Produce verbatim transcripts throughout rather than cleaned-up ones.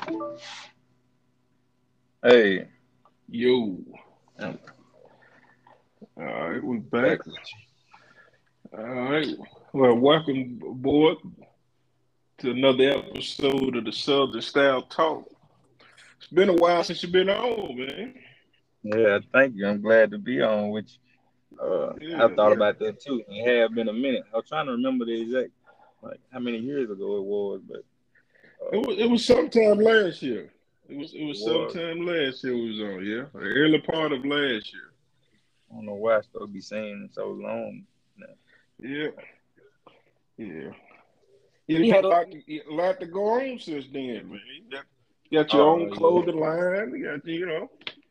Hey, Yo, I'm all right, we're back. back with All right, well, welcome aboard to another episode of the Southern Style Talk. It's been a while since you've been on, man. you. Yeah, thank you. I'm glad to be on with you. Uh, I Yeah, thought about that too. It had been a minute. I was trying to remember the exact, like how many years ago it was, but it uh, was it was sometime last year. It was it it was was. sometime last year we was on. Yeah, the early part of last I don't know why I still be saying so long. Now. year. Yeah, yeah. You had a lot, to, a lot to go on since then, man. You got, got your Oh own yeah, clothing line. You got you know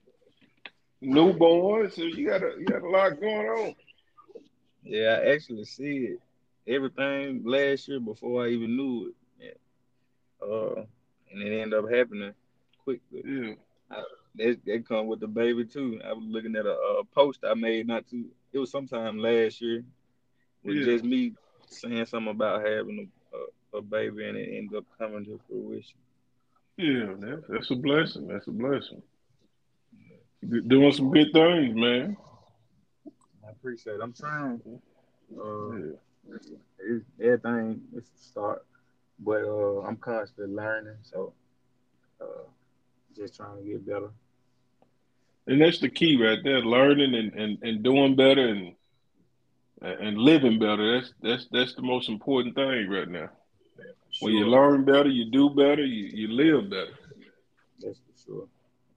newborn, so you got a you got a lot going on. yeah. I actually see it everything last year before I even knew it. Yeah. Uh, and it ended up happening quickly. Yeah, I, that, that come with the baby too. I was looking at a, a post I made not too. It was sometime last year with yeah. just me saying something about having a, a, a baby, and it ended up coming to fruition. Yeah, that's, that's a blessing. That's a blessing. You're doing some good things, man. I appreciate it. I'm trying. Uh, Yeah, it's, it's, everything is a start, but uh, I'm constantly learning. So uh, just trying to get better. and that's the key right there: learning and, and, and doing better and and living better. That's that's that's the most important thing right now. For When you sure. learn better, you do better, you, you live better. That's for sure.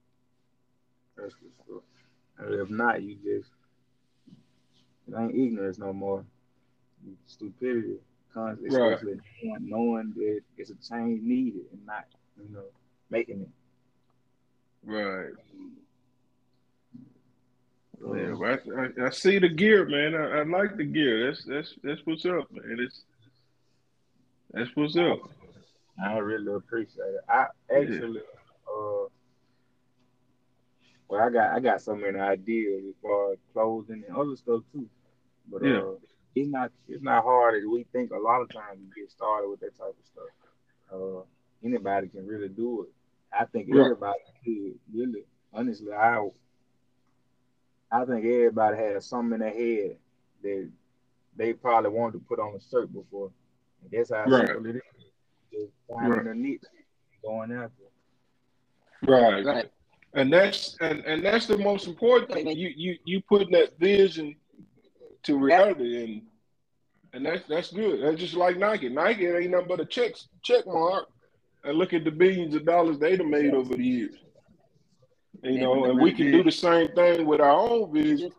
That's for sure. And if not, you just it ain't ignorance no more. Stupidity, constantly, Right, especially knowing, knowing that it's a change needed and not, you know, making it. right. Yeah, Uh, but I, I, I see the gear, man. I, I like the gear. That's that's that's what's up, man. It's that's what's up. I really appreciate it. I Yeah, actually, uh, well, I got I got so many ideas as far as clothing and other stuff too. But yeah, uh, it's not it's not hard as we think. A lot of times you get started with that type of stuff. Uh, anybody can really do it. I think right. everybody could really. Honestly, I I think everybody has something in their head that they probably wanted to put on a shirt before. And that's how Right, simple it is. Just finding right, a niche, going after it. right. And that's and, and that's the most important thing. You you you putting that vision to reality, and and that's that's good. That's just like Nike. Nike ain't nothing but a check check mark. And look at the billions of dollars they done made over the years. You They know, and we really can do did. the same thing with our own vision.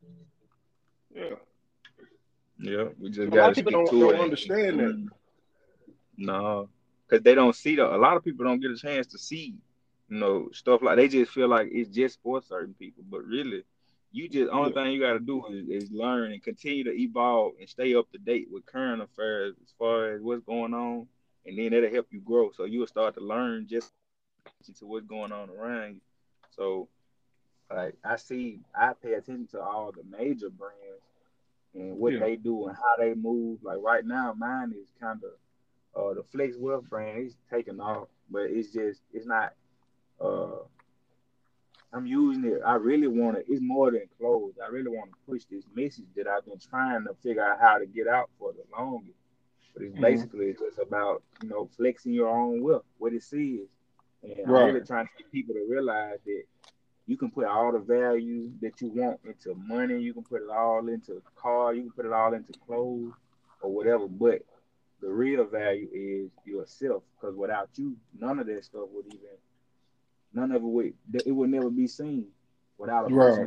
Yeah, Yeah, we just but a got lot to of people stick don't to don't it. understand And, that. and no, because they don't see the. A lot of people don't get a chance to see, you know, stuff like they just feel like it's just for certain people. But really, you just only Yeah, thing you got to do is, is learn and continue to evolve and stay up to date with current affairs as far as what's going on, and then that'll help you grow. So you'll start to learn just to what's going on around you. So like I see, I pay attention to all the major brands and what yeah, they do and how they move. Like right now, mine is kind of uh, the Flex Wealth brand is taking off, but it's just it's not. Uh, I'm using it. I really want to. It's more than clothes. I really want to push this message that I've been trying to figure out how to get out for the longest. But it's hmm, basically just about you know flexing your own wealth, what it is, and I'm really right. trying to get people to realize that you can put all the value that you want into money. You can put it all into car. You can put it all into clothes or whatever. But the real value is yourself. Because without you, none of that stuff would even, none of it would, it would never be seen without a person. Right.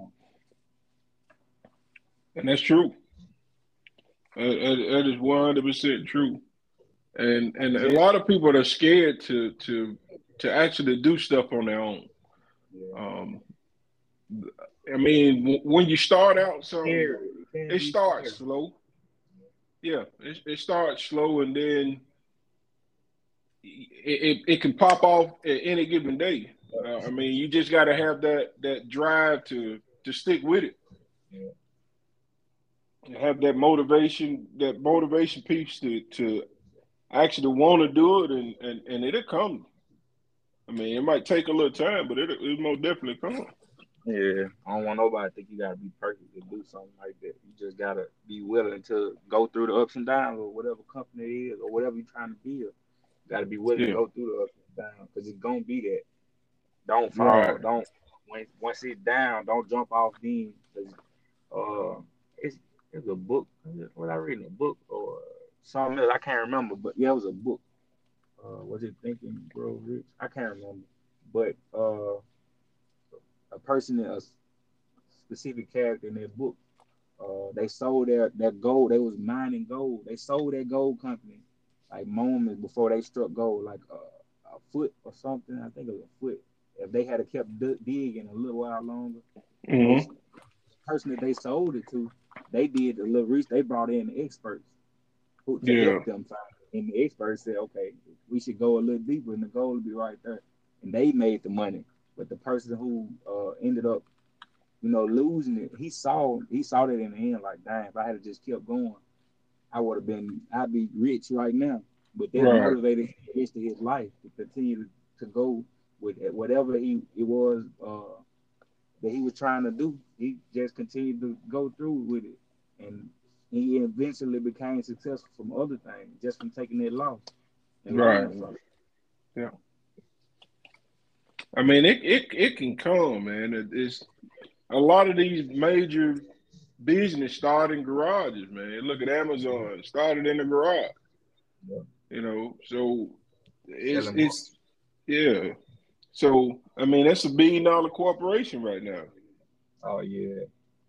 And that's true. That, that, that is one hundred percent true. And and a Just lot of people are scared to to to actually do stuff on their own. yeah, Um, I mean, w- when you start out something, scary. It can it be starts scary. slow. Yeah, it, it starts slow, and then it, it, it can pop off at any given day. Uh, I mean, you just got to have that that drive to to stick with it, Yeah, and have that motivation, that motivation piece to to actually want to do it, and and and it'll come. I mean, it might take a little time, but it it most definitely come. Yeah, I don't want nobody to think you gotta be perfect to do something like that. You just gotta be willing to go through the ups and downs of whatever company it is or whatever you're trying to build. You gotta be willing to Yeah, go through the ups and downs because it's gonna be that. Don't fall. right. Don't when once it's down, don't jump off then. 'Cause, uh, it's it's a book. What I read in a book or something else. I can't remember, but yeah, it was a book. Uh, was it Think and Grow Rich? I can't remember, but uh, a person, a specific character in that book, uh, they sold their their gold. They was mining gold. They sold their gold company like moments before they struck gold, like uh, a foot or something. I think it was a foot. If they had kept d- digging a little while longer, and those Mm-hmm. person that they sold it to, they did a little research. They brought in experts who to Yeah, help them find it. And the experts said, okay, we should go a little deeper, and the gold will be right there. And they made the money. But the person who uh, ended up, you know, losing it, he saw he saw that in the end, like, damn, if I had just kept going, I would have been, I'd be rich right now. But that right. motivated him the rest of his life to continue to, to go with whatever he it was uh, that he was trying to do. He just continued to go through with it, and he eventually became successful from other things, just from taking that loss and Right. learning from it. Yeah. I mean, it it it can come, man. It, it's a lot of these major business start in garages, man. Look at Amazon, started in the garage, Yeah. you know. So it's Selling it's books. yeah. So I mean, that's a billion dollar corporation right now. Oh yeah,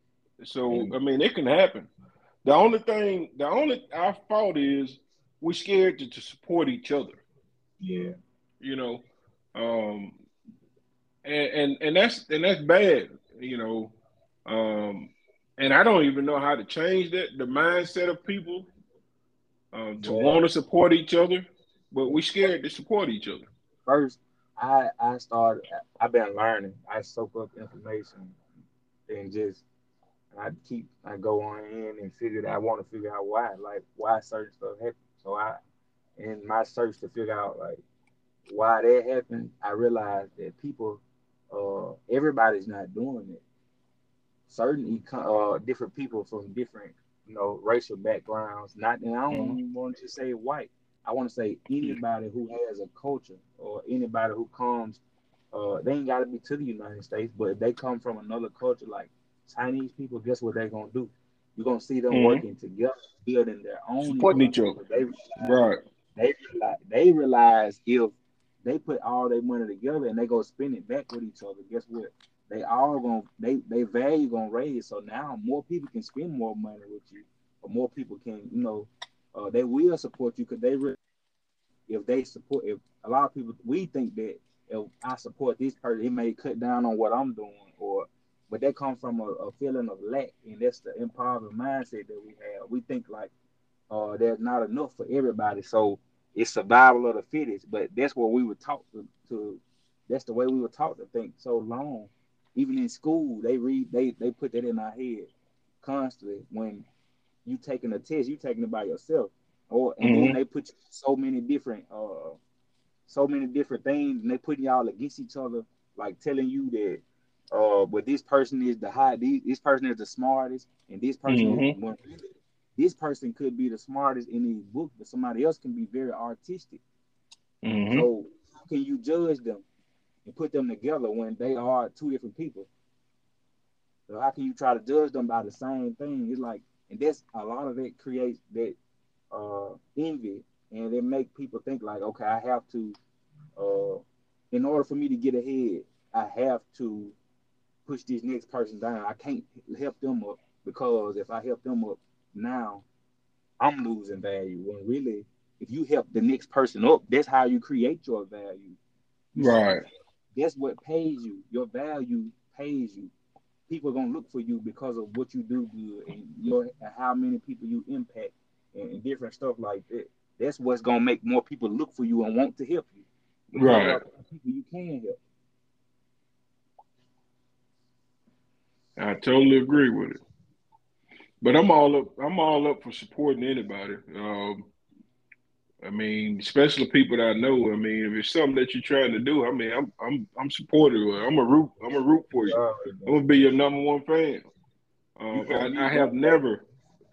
So and I mean, it can happen. The only thing, the only our fault is we're scared to, to support each other, yeah, you know. Um, and, and and that's and that's bad, you know. Um, and I don't even know how to change that the mindset of people um, to want well, to support each other, but we scared to support each other. first I I started. I've been learning. I soak up information and just I keep I go on in and figure that I want to figure out why, like why certain stuff happens. So I in my search to figure out like why that happened, I realized that people, uh, everybody's not doing it. Certain eco- uh, different people from different, you know, racial backgrounds. Not, and I don't Mm-hmm. even want to say white. I want to say anybody who has a culture or anybody who comes. Uh, they ain't got to be to the United States, but if they come from another culture like Chinese people, guess what they're gonna do? You're gonna see them Mm-hmm. working together, building their own Supporting each economy other, because they right? they realize, they realize if they put all their money together and they go spend it back with each other, guess what? They all gonna they they value gonna raise. So now more people can spend more money with you, or more people can you know uh, they will support you because they re- if they support if a lot of people we think that if I support this person, it may cut down on what I'm doing, or but that comes from a, a feeling of lack, and that's the empowerment mindset that we have. We think like uh, there's not enough for everybody. So it's survival of the fittest. But that's what we were taught to, to. That's the way we were taught to think so long. Even in school, they read they they put that in our head constantly. When you taking a test, you taking it by yourself, or and then Mm-hmm. they put so many different uh so many different things, and they putting y'all against each other, like telling you that uh, but this person is the high, this, this person is the smartest, and this person is Mm-hmm. when really this person could be the smartest in his book, but somebody else can be very artistic. Mm-hmm. So how can you judge them and put them together when they are two different people? So how can you try to judge them by the same thing? It's like, and that's a lot of it creates that uh, envy, and it make people think like, okay, I have to, uh, in order for me to get ahead, I have to push this next person down. I can't help them up because if I help them up now, I'm losing value. When really, if you help the next person up, that's how you create your value. You see, Right. that's what pays you. Your value pays you. People are gonna look for you because of what you do good and your and how many people you impact and, and different stuff like that. That's what's gonna make more people look for you and want to help you because you Right. are people you can help. I totally agree with it. But I'm all up. I'm all up for supporting anybody. Um, I mean, especially people that I know. I mean, if it's something that you're trying to do, I mean, I'm I'm I'm supportive. I'm a root. I'm a root for you. Uh, I'm gonna be your number one fan. you Um, helped I, me I have one day. never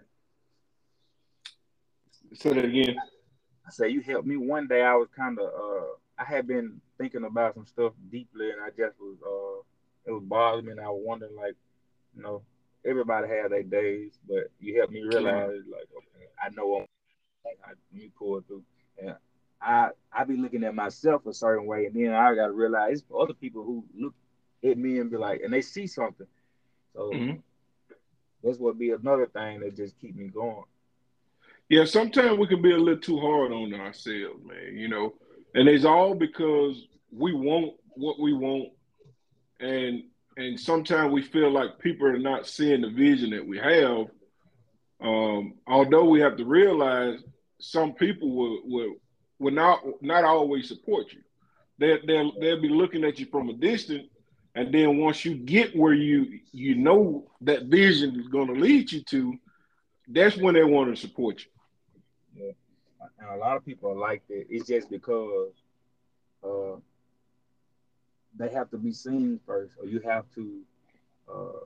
say that again. I say you helped me one day. I was kind of uh, I had been thinking about some stuff deeply, and I just was uh, it was bothering me, and I was wondering like, you know, everybody had their days, but you helped me Right. realize like, okay, I know I'm, I, me pull through, and I I be looking at myself a certain way, and then I gotta realize it's for other people who look at me and be like, and they see something. So Mhm. that's what be another thing that just keep me going. Yeah, sometimes we can be a little too hard on ourselves, man. You know, and it's all because we want what we want, and and sometimes we feel like people are not seeing the vision that we have. Um, although we have to realize some people will will will not not always support you. They they'll they'll be looking at you from a distance, and then once you get where you you know that vision is going to lead you to, that's when they want to support you. Yeah, and a lot of people are like that. It's just because uh, they have to be seen first, or you have to uh,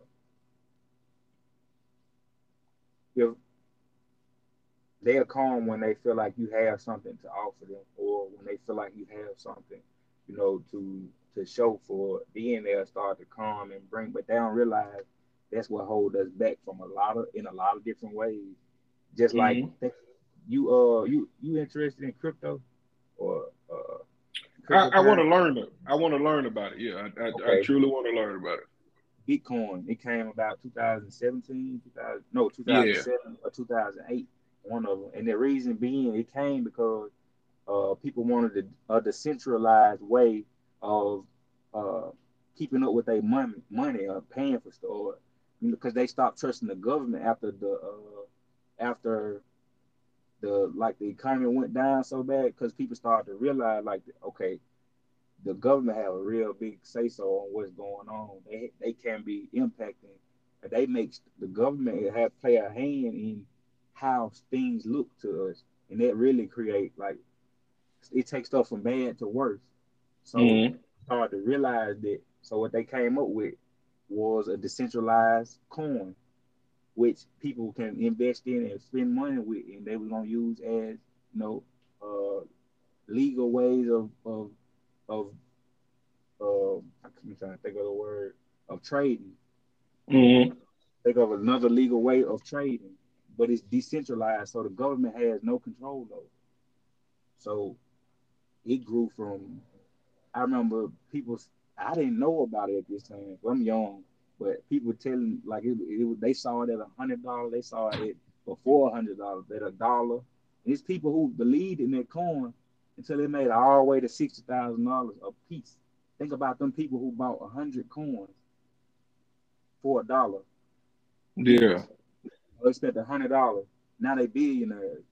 if they'll come when they feel like you have something to offer them, or when they feel like you have something, you know, to to show for. Then they'll start to come and bring, but they don't realize that's what hold us back from a lot of in a lot of different ways. Just like Mm-hmm. think you uh you you interested in crypto or uh I, I want cryptocurrency? to learn it. I want to learn about it. Yeah, I, I, I Okay, truly want to learn about it. Bitcoin. It came about two thousand seventeen, two thousand, no, Yeah. two thousand seven or two thousand eight, one of them. And the reason being, it came because uh, people wanted a, a decentralized way of uh, keeping up with their money, money or paying for stuff, because they stopped trusting the government after the uh, after the like the economy went down so bad because people started to realize like okay, the government have a real big say so on what's going on. They they can be impacting. They make the government have play a hand in how things look to us, and that really create like it takes stuff from bad to worse. So Mm-hmm. start to realize that. So what they came up with was a decentralized coin, which people can invest in and spend money with, and they were gonna use as you know uh, legal ways of of of uh, I'm trying to think of the word of trading. Mm-hmm. Think of another legal way of trading, but it's decentralized, so the government has no control over. It. So it grew from. I remember people. I didn't know about it at this time. Well, I'm young, but people telling like it, it they saw it at a hundred dollars. They saw it for four hundred dollars, at a dollar. And it's people who believed in that coin until they made it all the way to sixty thousand dollars a piece. Think about them people who bought a hundred coins for a dollar Yeah. each. They spent a hundred dollars. Now they billionaires.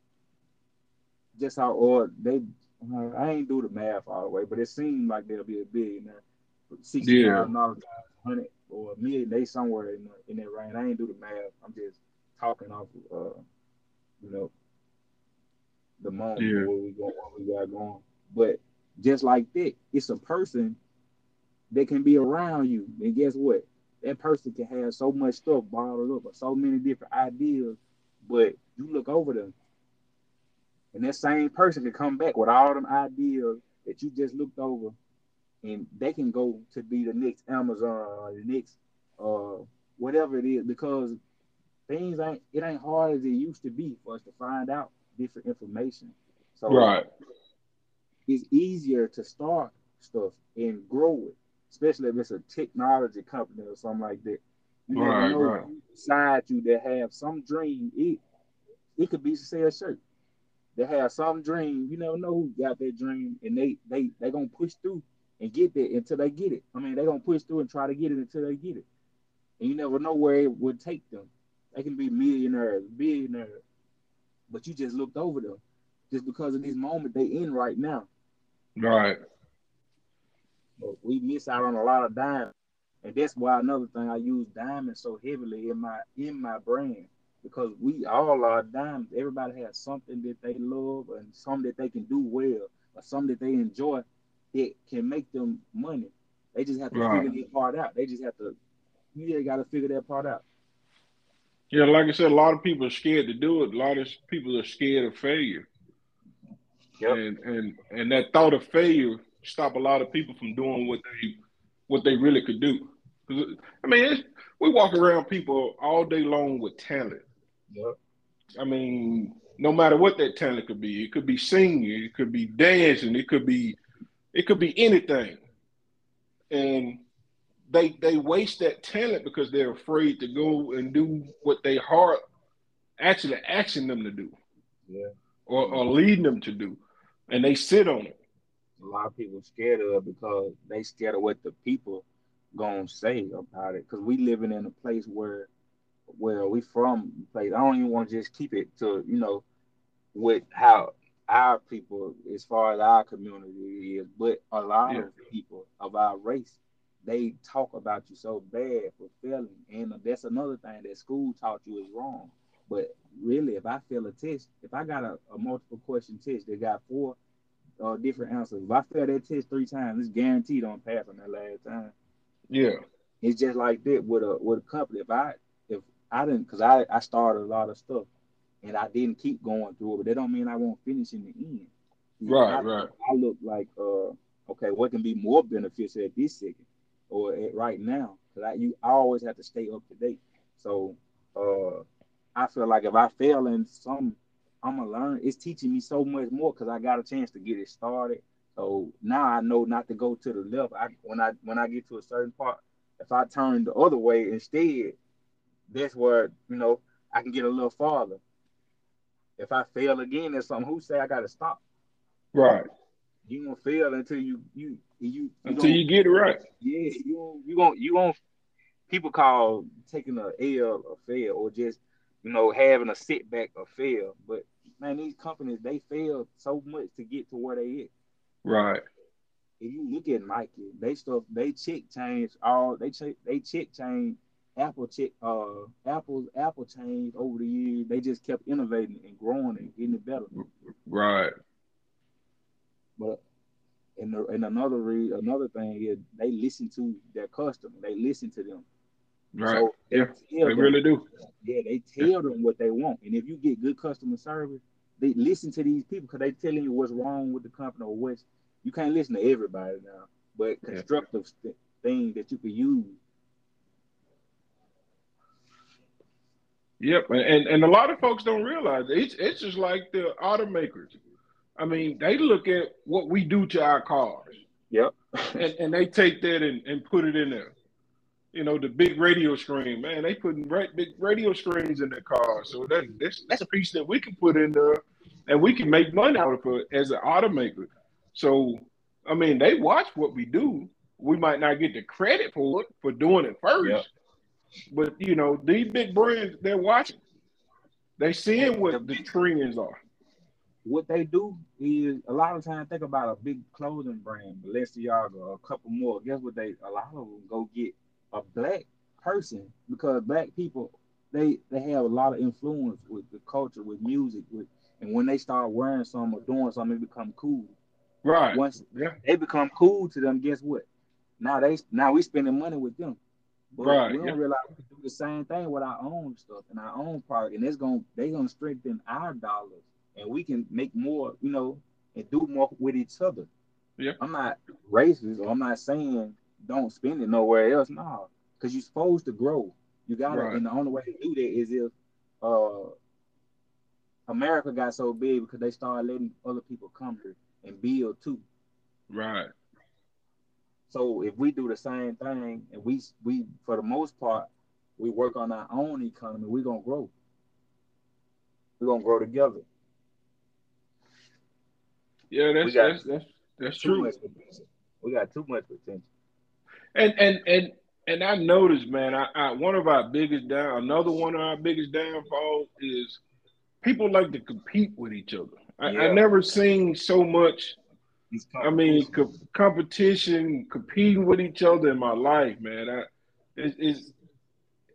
Just how or they uh, I ain't do the math all the way, but it seemed like they'll be a billionaire. Sixty Yeah. thousand dollars, hundred or a million, they somewhere in the, in that range. I ain't do the math. I'm just talking off uh, you know, the moment Yeah. where we go what we got going. But just like that, it's a person that can be around you. And guess what? That person can have so much stuff bottled up or so many different ideas, but you look over them, and that same person can come back with all them ideas that you just looked over, and they can go to be the next Amazon or the next uh whatever it is because things ain't it ain't hard as it used to be for us to find out different information. So Right. it's easier to start stuff and grow it, especially if it's a technology company or something like that. You never Right. know Right. beside you that have some dream. It it could be to sell a shirt. They have some dream. You never know who got that dream, and they they they gonna push through and get there until they get it. I mean, they gonna push through and try to get it until they get it. And you never know where it would take them. They can be millionaires, billionaires, but you just looked over them just because of this moment they in right now. Right. But we miss out on a lot of diamonds, and that's why another thing I use diamonds so heavily in my in my brand. because we all are diamonds. Everybody has something that they love and something that they can do well or something that they enjoy that can make them money. They just have to Right. figure that part out. They just have to, you just got to figure that part out. Yeah, like I said, a lot of people are scared to do it. A lot of people are scared of failure. Yep. And and and that thought of failure stop a lot of people from doing what they what they really could do. 'Cause, I mean, it's, we walk around people all day long with talent. Yep. I mean, no matter what that talent could be, it could be singing, it could be dancing, it could be it could be anything. And they they waste that talent because they're afraid to go and do what they heart actually asking them to do. Yeah. Or, or leading them to do. And they sit on it. A lot of people scared of it because they scared of what the people gonna say about it. Because we living in a place where where we from place. I don't even want to just keep it to, you know, with how our people as far as our community is, but a lot Yeah. of people of our race, they talk about you so bad for failing. And that's another thing that school taught you is wrong. But really, if I fail a test, if I got a, a multiple question test that got four uh, different answers, if I fail that test three times, it's guaranteed on pass on that last time. Yeah. It's just like that with a with a company. If I if I didn't, because I I started a lot of stuff and I didn't keep going through it, but that don't mean I won't finish in the end. See, Right, I right. I look like uh okay, what can be more beneficial at this second or at right now? Because I you I always have to stay up to date. So uh I feel like if I fail in some, I'm gonna learn. It's teaching me so much more because I got a chance to get it started. So now I know not to go to the left. I when I when I get to a certain part, if I turn the other way instead, that's where you know I can get a little farther. If I fail again, there's something who say I gotta stop. Right. You gonna fail until you you you you Until don't you get it right. yeah you don't, you gonna you gonna people call taking a L a fail or just you know having a setback a fail. But man, these companies they fail so much to get to where they at. Right. If you look at Nike, they stuff they check change all they check they check change Apple check uh Apple's Apple changed over the years. They just kept innovating and growing and getting it better. Right. But and the, and another re, another thing is they listen to their customer. They listen to them. Right. So they Yeah. tell They them, really do. yeah, they Yeah. tell them what they want. And if you get good customer service, they listen to these people because they telling you what's wrong with the company or what's you can't listen to everybody now, but Yeah. constructive st- things that you could use. Yep. And and a lot of folks don't realize it. it's it's just like the automakers. I mean, they look at what we do to our cars Yep. and, and they take that and, and put it in there. You know, the big radio screen, man, they putting ra- big radio screens in their cars. So that that's, that's a piece that we can put in there and we can make money out of it as an automaker. So, I mean, they watch what we do. We might not get the credit for it for doing it Yep. first, but, you know, these big brands, they're watching. They And seeing the what the big trends are. what they do is a lot of times think about a big clothing brand, Balenciaga, or a couple more. Guess what? They a lot of them go get a black person because black people they they have a lot of influence with the culture, with music, with and when they start wearing something or doing something, it become cool. Right. Once Yeah. they become cool to them, guess what? Now they now we spending money with them. But Right. we Yeah. don't realize we can do the same thing with our own stuff and our own product, and it's gonna they gonna strengthen our dollars, and we can make more, you know, and do more with each other. Yeah. I'm not racist, or I'm not saying don't spend it nowhere else, no, because you're supposed to grow. You gotta, Right. and the only way to do that is if uh America got so big because they started letting other people come here and build too. Right. So if we do the same thing and we we for the most part we work on our own economy, we're gonna grow. We're gonna grow together. Yeah, We that's got that's that's that's too true. much potential. We got too much potential. And and and and I noticed, man, I, I one of our biggest down another one of our biggest downfalls is people like to compete with each other. I, I Yeah, never seen so much. it's I mean, competition. co- competition, competing with each other in my life, man. I, it, it's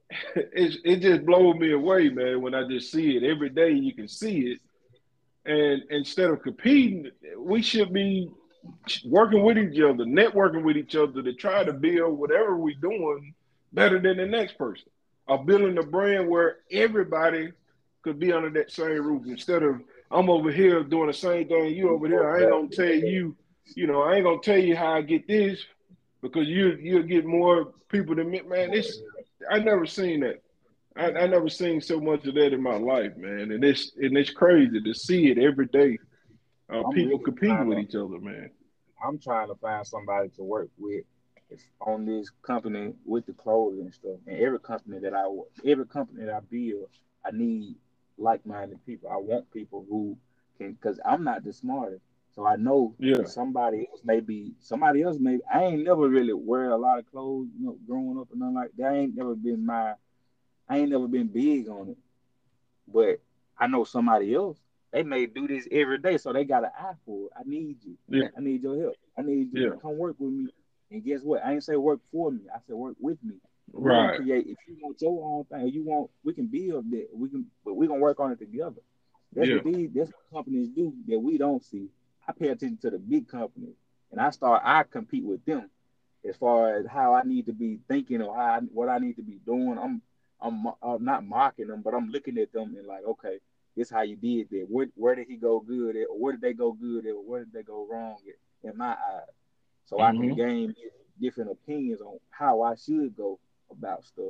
it it just blows me away, man. When I just see it every day, you can see it, and instead of competing, we should be working with each other, networking with each other to try to build whatever we're doing better than the next person, or building a brand where everybody could be under that same roof instead of I'm over here doing the same thing you over here. I ain't gonna tell you, you know, I ain't gonna tell you how I get this because you you'll get more people to me. Man, it's I never seen that. I, I never seen so much of that in my life, man. And it's and it's crazy to see it every day. Uh, I'm people really competing trying with to each other, man. I'm trying to find somebody to work with on this company with the clothes and stuff. And every company that I every company that I build, I need like-minded people. I want people who can, because I'm not the smartest. So I know Yeah, somebody else may be somebody else may. I ain't never really wear a lot of clothes, you know, growing up and nothing like that. I ain't never been my. I ain't never been big on it. But I know somebody else, they may do this every day, so they got an eye for it. I need you. yeah, I need your help. I need you to yeah. come work with me. And guess what? I ain't say work for me. I said work with me. We're gonna Right. create. If you want your own thing, or you want, we can build that. We can, but we're gonna work on it together. That's Yeah. what these. That's what companies do that we don't see. I pay attention to the big companies, and I start. I compete with them as far as how I need to be thinking or how I, what I need to be doing. I'm I'm, I'm not mocking them, but I'm looking at them and like, okay, this how you did that. Where where did he go good at, or where did they go good at, or where did they go wrong at, in my eyes, so I can Hmm. gain different opinions on how I should go about stuff.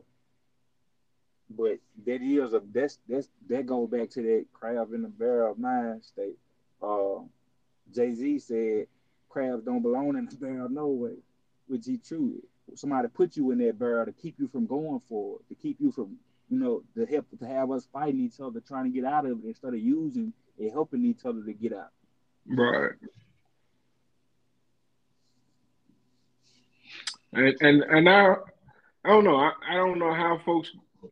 But that is a that's that's that goes back to that crab in the barrel mind state. Uh, Jay Z said crabs don't belong in the barrel no way, which he true. Somebody put you in that barrel to keep you from going forward, to keep you from, you know, to help to have us fighting each other, trying to get out of it instead of using and helping each other to get out. Right. And and and I I don't know. I, I don't know how folks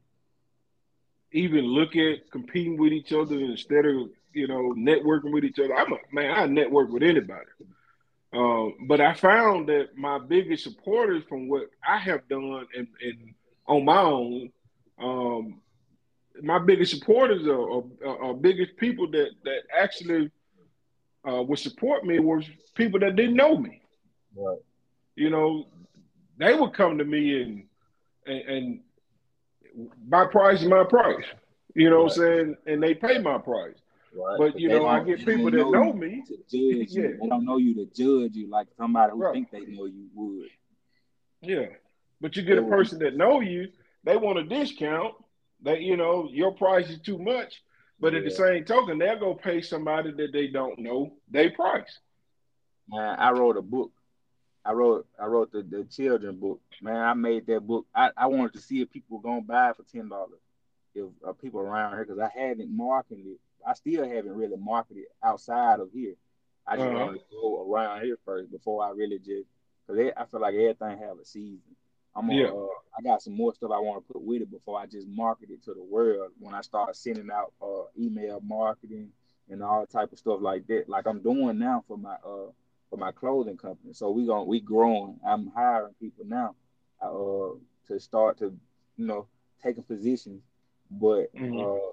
even look at competing with each other instead of you know networking with each other. I'm a man. I network with anybody. Um, but I found that my biggest supporters from what I have done and, and on my own, um, my biggest supporters or, or, or biggest people that that actually uh, would support me was people that didn't know me. Right, You know, they would come to me and and, and my price is my price. You know what right, I'm saying? And they pay my price. right. But Because you they know, I don't get they people don't that know know you me. to judge Yeah, you. They don't know you to judge you like somebody who right. think they know you would. Yeah. But you get They a would. person that know you, they want a discount. They, you know, your price is too much. But at the Yeah. same token, they'll go pay somebody that they don't know their price. Man, I wrote a book. I wrote I wrote the, the children book. Man, I made that book. I, I wanted to see if people were gonna buy it for ten dollars. If uh, people around here, because I hadn't marketed it. I still haven't really marketed outside of here. I just Uh-huh. wanted to go around here first before I really just, because I feel like everything have a season. I'm gonna, Yeah. uh, I got some more stuff I want to put with it before I just market it to the world. When I start sending out uh, email marketing and all type of stuff like that, like I'm doing now for my uh for my clothing company. So we going we growing. I'm hiring people now, uh, to start to, you know, taking positions, but Hmm. uh,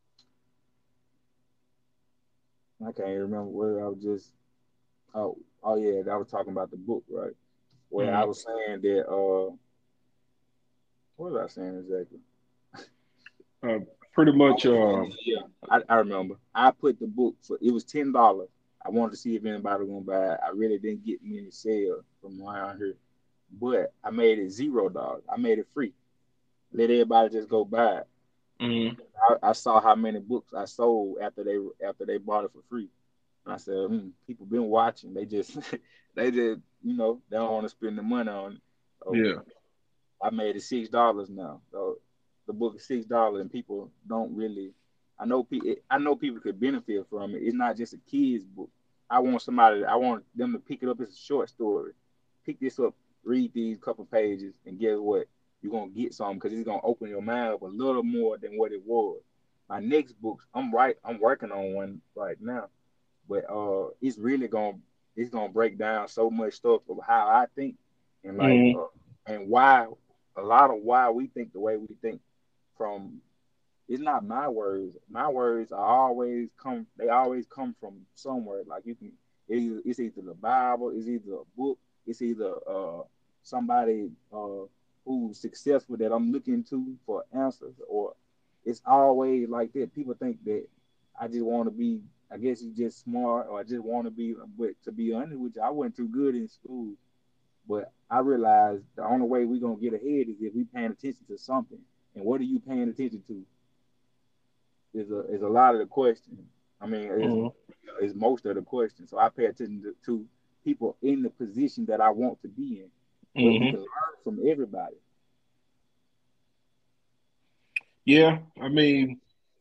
I can't remember where I was just. Oh, oh yeah, I was talking about the book, right? Where I Hmm. was saying that. Uh, what was I saying exactly? Uh, pretty much. Oh, Uh, yeah, I, I remember. I put the book for it was ten dollars. I wanted to see if anybody was gonna buy it. I really didn't get many sales from around here, but I made it zero dollars. I made it free. Let everybody just go buy it. hmm. I, I saw how many books I sold after they after they bought it for free. And I said, hmm, people been watching. They just they just you know they don't want to spend the money on it. So Yeah. I made it six dollars now. So the book is six dollars, and people don't really. I know people. I know people could benefit from it. It's not just a kids book. I want somebody. I want them to pick it up as a short story. Pick this up, read these couple pages, and guess what? You're gonna get something because it's gonna open your mind up a little more than what it was. My next books, I'm right. I'm working on one right now, but uh, it's really gonna it's gonna break down so much stuff of how I think and like Hmm. uh, and why. a lot of why we think the way we think from it's not my words. My words are always come. They always come from somewhere. Like you can, it either, it's either the Bible, it's either a book, it's either uh somebody uh who's successful that I'm looking to for answers, or it's always like that. People think that I just want to be. I guess you just smart, or I just want to be. But to be honest with you, I wasn't too good in school. But I realized the only way we're gonna get ahead is if we paying attention to something. And what are you paying attention to? Is a is a lot of the question. I mean, is Mm-hmm. is most of the question. So I pay attention to, to people in the position that I want to be in. But we Mm-hmm. can learn from everybody. Yeah, I mean,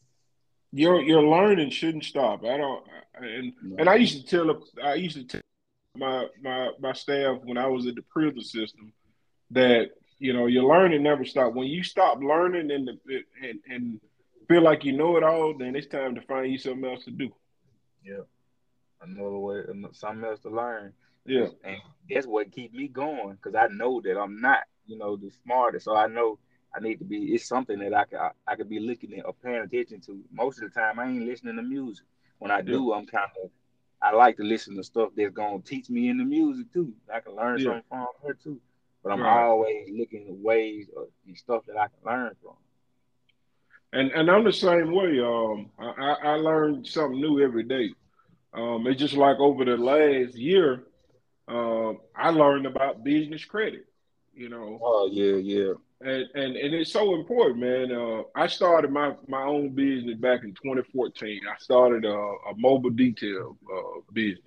your your learning shouldn't stop. I don't, and and I No. used to tell I used to tell my my my staff when I was in the prison system that you know your learning never stop. When you stop learning and the, and and feel like you know it all, then it's time to find you something else to do. Yeah. Another way, something else to learn. Yeah, Cause and that's what keep me going. Cause I know that I'm not, you know, the smartest. So I know I need to be. It's something that I could I, I could be looking at or paying attention to. Most of the time, I ain't listening to music. When I yeah, do, I'm kind of. I like to listen to stuff that's gonna teach me in the music too. I can learn yeah. something from her too. But I'm Right. always looking at ways of the stuff that I can learn from. And and I'm the same way. Um, I I I learn something new every day. Um, it's just like over the last year, um, I learned about business credit. You know, Oh yeah, yeah. and and, and it's so important, man. Uh, I started my my own business back in twenty fourteen. I started a, a mobile detail uh, business.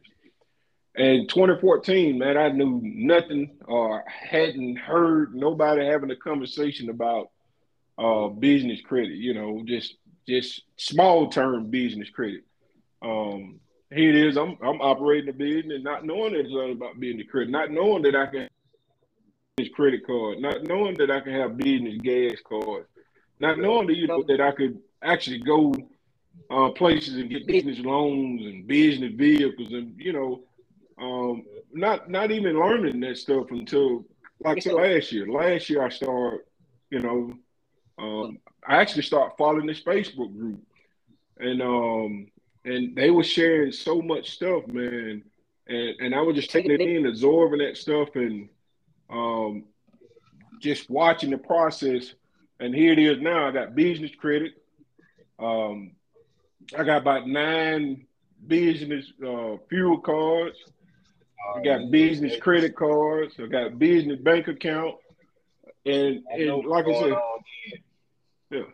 In twenty fourteen, man, I knew nothing or hadn't heard nobody having a conversation about uh, business credit. You know, just just small term business credit. Um, here it is. I'm I'm operating a business, not knowing that it's all about business credit, not knowing that I can have business credit card, not knowing that I can have business gas cards, not Yeah. knowing that you know that I could actually go uh, places and get business loans and business vehicles, and you know, um, not not even learning that stuff until like I said last year. Last year I started, you know, um, I actually started following this Facebook group, and um, and they were sharing so much stuff, man, and and I was just taking it in, absorbing that stuff, and um, just watching the process. And here it is now. I got business credit. Um, I got about nine business uh, fuel cards. I Oh got yeah. business That- credit cards. I got business bank account, and I know and what's like I going said, on. yeah,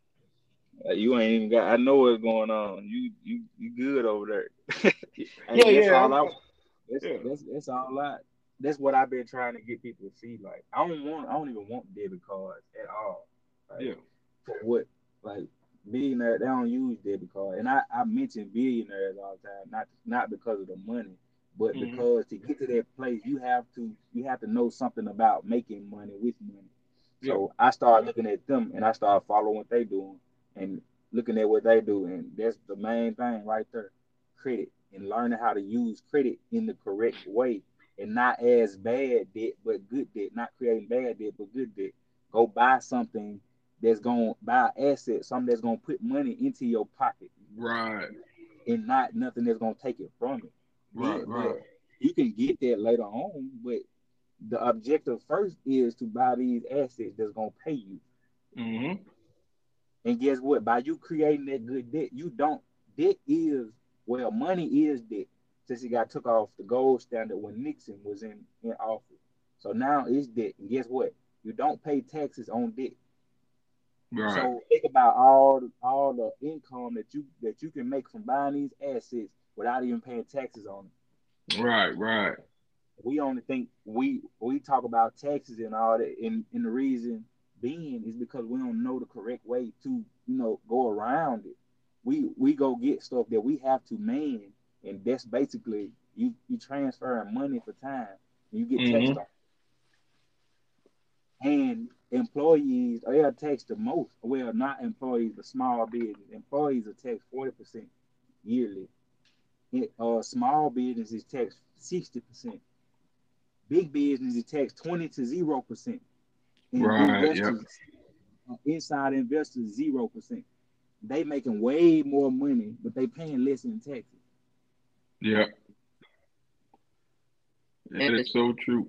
Uh, You ain't even got. I know what's going on. You you you good over there. yeah, Hey, that's yeah, all I'm, I. I'm That's yeah, that's that's all I. That's what I've been trying to get people to see. Like I don't want. I don't even want debit cards at all. Like yeah, for what? Like billionaires, they don't use debit card. And I I mention billionaires all the time, not not because of the money, but hmm, because to get to that place, you have to you have to know something about making money with money. yeah, So I started looking at them and I started following what they doing and looking at what they do. And that's the main thing right there. Credit and learning how to use credit in the correct way and not as bad debt, but good debt, not creating bad debt, but good debt. Go buy something that's going to buy an asset, something that's going to put money into your pocket right, and not nothing that's going to take it from it. right, Then, but right, you can get that later on, but the objective first is to buy these assets that's gonna pay you. hmm, And guess what? By you creating that good debt, you don't debt is well, money is debt. Since it got took off the gold standard when Nixon was in, in office. So now it's debt. And guess what? You don't pay taxes on debt. right, So think about all all the income that you that you can make from buying these assets without even paying taxes on them. right, right, We only think we we talk about taxes and all that, and, and the reason being is because we don't know the correct way to you know go around it. We we go get stuff that we have to man, and that's basically you you transferring money for time, and you get taxed hmm, on. And employees they are taxed the most. Well, not employees, but small business employees are taxed forty percent yearly. It, uh, small business is taxed sixty percent. Big business is taxed twenty to zero percent. And Right. Yep. investors, uh, inside investors, zero percent. They making way more money, but they paying less in taxes. Yep. That is so true.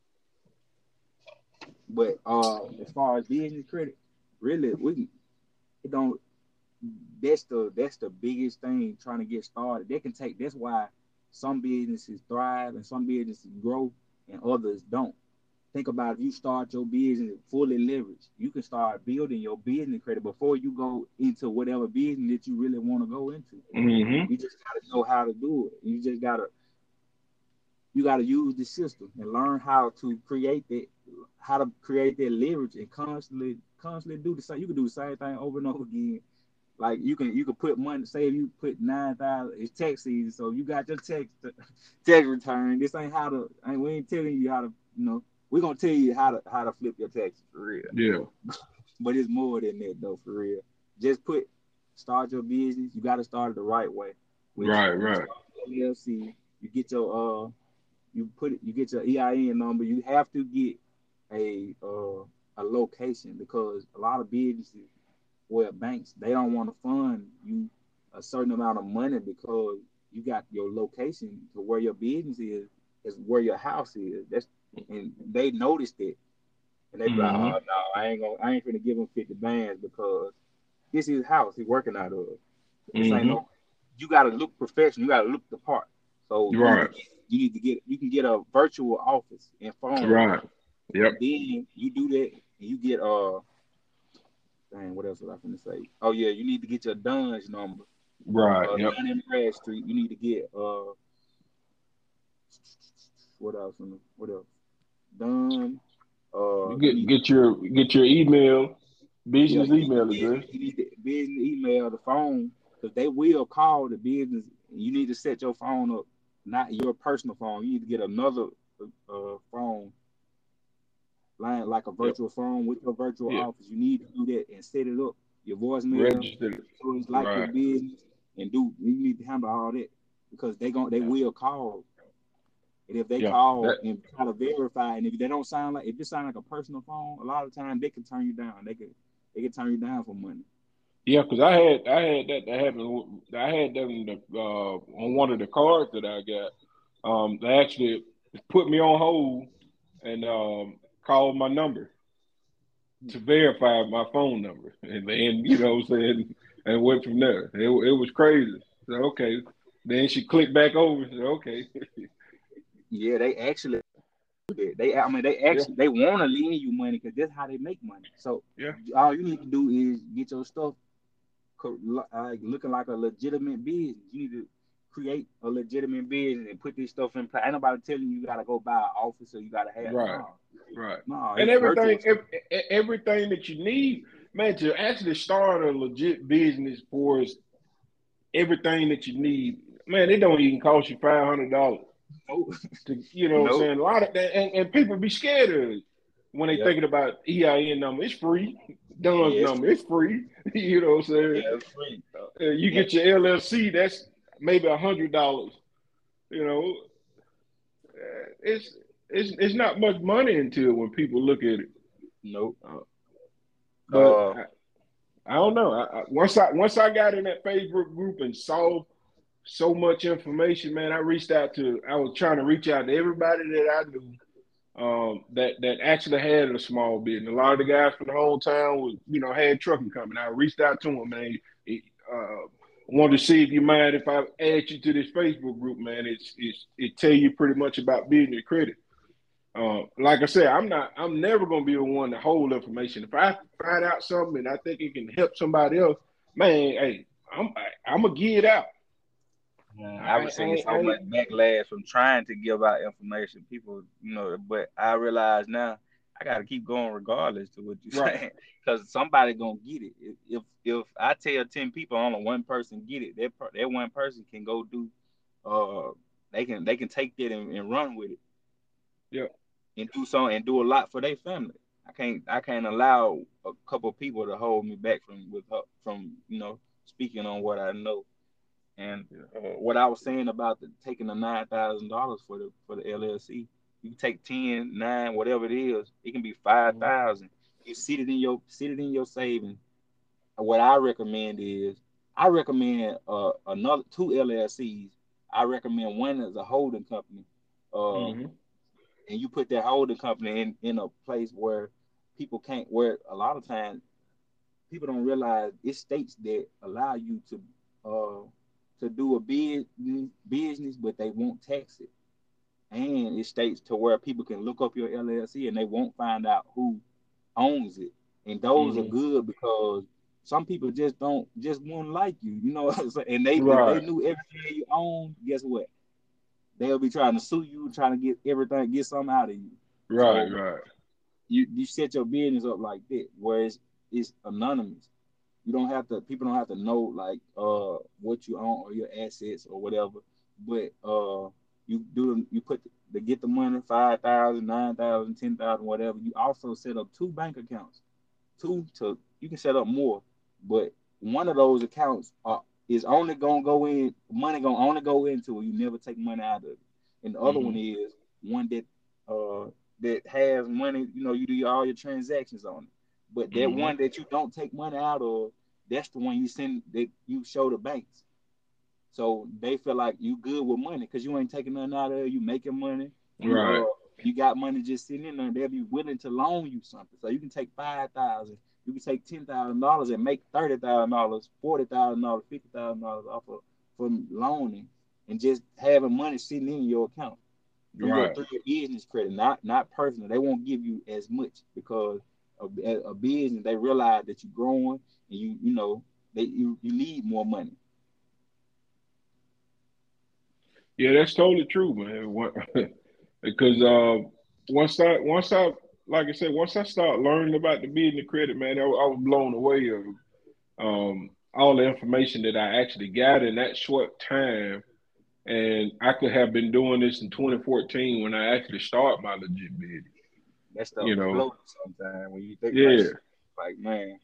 But uh, as far as business credit, really, we it don't. That's the that's the biggest thing trying to get started. They can take. That's why some businesses thrive and some businesses grow and others don't. Think about if you start your business fully leveraged, you can start building your business credit before you go into whatever business that you really want to go into. Mm-hmm. You just gotta know how to do it. You just gotta you gotta use the system and learn how to create that, how to create that leverage and constantly constantly do the same. You can do the same thing over and over again. Like you can you can put money. Say if you put nine thousand, it's tax season, so you got your tax tax return. This ain't how to. Ain't, we ain't telling you how to. You know, we're gonna tell you how to how to flip your taxes for real. Yeah. But it's more than that though, for real. Just put start your business. You got to start it the right way. Which, Right. you Right. start your L L C. You get your uh, you put it. You get your E I N number. You have to get a uh a location because a lot of businesses, well, banks, they don't want to fund you a certain amount of money because you got your location to where your business is is where your house is. That's and they noticed it and they be like, Mm-hmm. oh no, I ain't gonna, I ain't gonna give him fifty bands because this is his house he's working out of. This ain't Mm-hmm. no. You gotta look professional. You gotta look the part. So you need to Right. get, you need to get you can get a virtual office and phone, Right. Yep. and then you do that and you get uh. Dang, what else was I gonna say? Oh yeah, you need to get your Dunn's number. Right. Uh, Yep. Dun and Bradstreet. You need to get uh, what else? What else? Dun. Uh, You you get need get your get your email, yeah, business you need the email business, address. you need the business email, the phone, because they will call the business. You need to set your phone up, not your personal phone. You need to get another uh phone line, like a Yep. virtual phone with your virtual Yeah. office. You need to do that and set it up. Your voicemail, Registered. so it's like your Right. business, and do you need to handle all that because they gon' they Yeah. will call. And if they Yeah. call That. and try to verify, and if they don't sound like if it sound like a personal phone, a lot of times they can turn you down. They can they can turn you down for money. Yeah, because I had I had that that happened. I had that in the, uh, on one of the cards that I got. Um, they actually put me on hold and um, called my number to verify my phone number, and then you know what I'm saying, and went from there. It, it was crazy. So okay, then she clicked back over. So okay, Yeah, they actually they I mean they yeah, actually they want to lend you money because that's how they make money. So yeah, all you need to do is get your stuff like looking like a legitimate business. You need to create a legitimate business and put this stuff in place. Ain't nobody telling you you gotta go buy an office or you gotta have right, no, right, no. and It's virtual everything, stuff. ev- e- everything that you need, man, to actually start a legit business for us, everything that you need, man, it don't even cost you five hundred dollars. Oh, To you know what I'm no, saying, a lot of that, and, and people be scared of it when they yep, thinking about E I N number. It's free. Don's yeah, it's number, free. it's free. You know what I'm saying? Yeah, it's free. Uh, you Yeah, get your L L C, that's maybe a hundred dollars. You know, Uh, it's it's it's not much money into it when people look at it. nope. Uh, but Uh, I, I don't know. I, I, once I once I got in that Facebook group and saw so much information, man, I reached out to. I was trying to reach out to everybody that I knew um, that that actually had a small business. A lot of the guys from the hometown was, you know, had trucking company. I reached out to them, man. It, uh, wanted to see if you mind if I add you to this Facebook group, man. It's it's it tell you pretty much about business credit. Uh, like I said, I'm not. I'm never gonna be the one to hold information. If I find out something and I think it can help somebody else, man, hey, I'm I, I'm gonna give it out. man, I I, was I, seeing I, so I much backlash from trying to give out information. People, you know, but I realize now I got to keep going regardless to what you're right, saying because somebody gonna get it. If, if if I tell ten people, only one person get it, that per- that one person can go do. Uh, they can they can take that and, and run with it yeah, and do something and do a lot for their family. I can't I can't allow a couple of people to hold me back from with her, from you know speaking on what I know. And yeah, uh, what I was saying about the, taking the nine thousand dollars for the for the L L C, You can take ten, nine, whatever it is. It can be five Mhm. thousand. You sit it in your sit it in your savings. What I recommend is I recommend uh, another two L L Cs. I recommend one as a holding company, uh, Mhm. and you put that holding company in in a place where people can't. Where a lot of times people don't realize it's states that allow you to uh to do a big business, but they won't tax it, and it states to where people can look up your L L C and they won't find out who owns it. And those are Mhm. good because some people just don't just won't like you, you know. And they if they Right. knew everything you own, guess what? They'll be trying to sue you, trying to get everything, get something out of you. Right. So Right. you you set your business up like that, where it's, it's anonymous. You don't have to people don't have to know like uh what you own or your assets or whatever. But uh you do you put to get the money five thousand, nine thousand, ten thousand, whatever. You also set up two bank accounts two to you can set up more, but one of those accounts are is only gonna go in money gonna only go into it. You never take money out of it. And the other one Mhm. is one that uh that has money, you know, you do all your transactions on it. But that Mhm. one that you don't take money out of, that's the one you send that you show the banks. So they feel like you good with money because you ain't taking nothing out of it. You making money. You Right. uh you got money just sitting in there. They'll be willing to loan you something. So you can take five thousand, you can take ten thousand dollars and make thirty thousand dollars, forty thousand dollars, fifty thousand dollars off of from loaning and just having money sitting in your account through your Right. through your business credit, not not personal. They won't give you as much because a, a business they realize that you're growing and you you know they you, you need more money. Yeah, that's totally true, man. What- because uh, once I once I like I said, once I start learning about the business credit, man, I, I was blown away of um all the information that I actually got in that short time. And I could have been doing this in twenty fourteen when I actually started my legit business. That stuff You know, floats sometimes when you think like yeah, like man,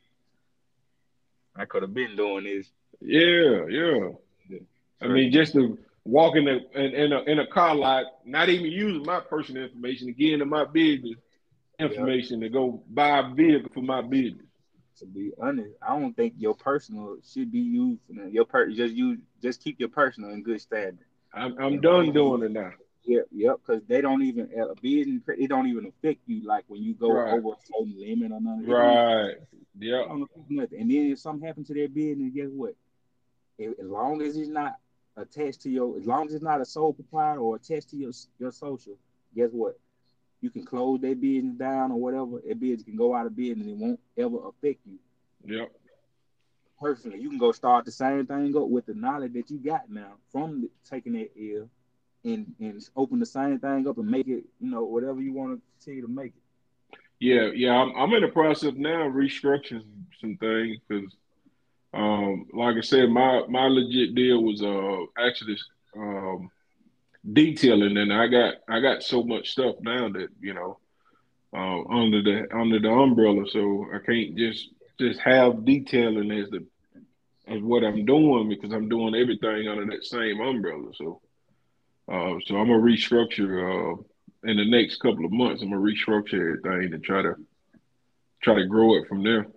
I could have been doing this. yeah, yeah. I Trust mean, me. just to walk in a in, in a in a car lot, not even using my personal information to get into my business Yeah. information to go buy a vehicle for my business. To be honest, I don't think your personal should be used. For that. Your per just use just keep your personal in good standing. I'm I'm And the done reason you doing it now. yeah, yep, because they don't even a business it don't even affect you like when you go Right, over a certain limit or nothing. It don't even right. it Yep, don't affect nothing. And then if something happens to their business, guess what? As long as it's not attached to your, as long as it's not a sole proprietor or attached to your your social, guess what? You can close their business down or whatever. Their business can go out of business. It won't ever affect you yep. personally. You can go start the same thing up with the knowledge that you got now from the, taking that L and and open the same thing up and make it, you know, whatever you want to continue to make it. Yeah, yeah. I'm I'm in the process now of restructuring some things because, um, like I said, my my legit deal was uh actually um detailing, and I got I got so much stuff now that you know uh, under the under the umbrella, so I can't just just have detailing as the as what I'm doing because I'm doing everything under that same umbrella. So uh, so I'm gonna restructure uh in the next couple of months. I'm gonna restructure everything and try to try to grow it from there.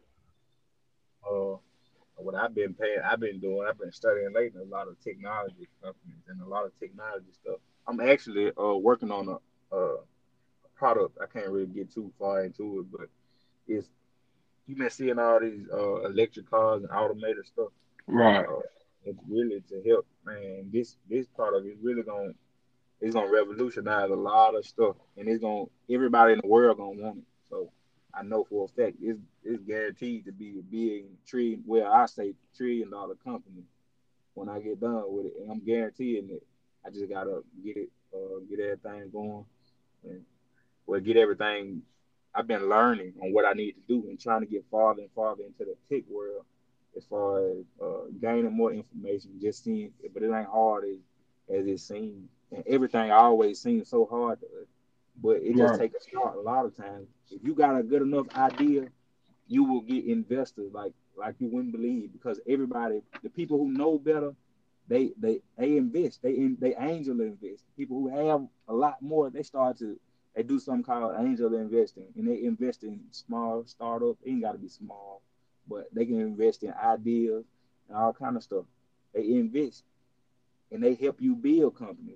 Uh, what I've been paying, I've been doing, I've been studying lately a lot of technology companies and a lot of technology stuff. I'm actually uh working on a, a product. I can't really get too far into it, but it's you've been seeing all these uh electric cars and automated stuff. Right. Uh, it's really to help, man. This this product is really gonna it's gonna revolutionize a lot of stuff, and it's gonna everybody in the world gonna want it. So I know for a fact it's it's guaranteed to be a big trillion. Well, I say trillion dollar company when I get done with it, and I'm guaranteeing it. I just gotta get it, uh, get everything going, and well, get everything. I've been learning on what I need to do and trying to get farther and farther into the tech world as far as uh, gaining more information. Just seeing, but it ain't hard as as it seems, and everything always seems so hard to us. But it just Right. takes a start. A lot of times, if you got a good enough idea, you will get investors like like you wouldn't believe because everybody, the people who know better, they they they invest. They in they angel invest. People who have a lot more, they start to They do something called angel investing, and they invest in small startups. It ain't got to be small, but they can invest in ideas and all kind of stuff. They invest and they help you build companies.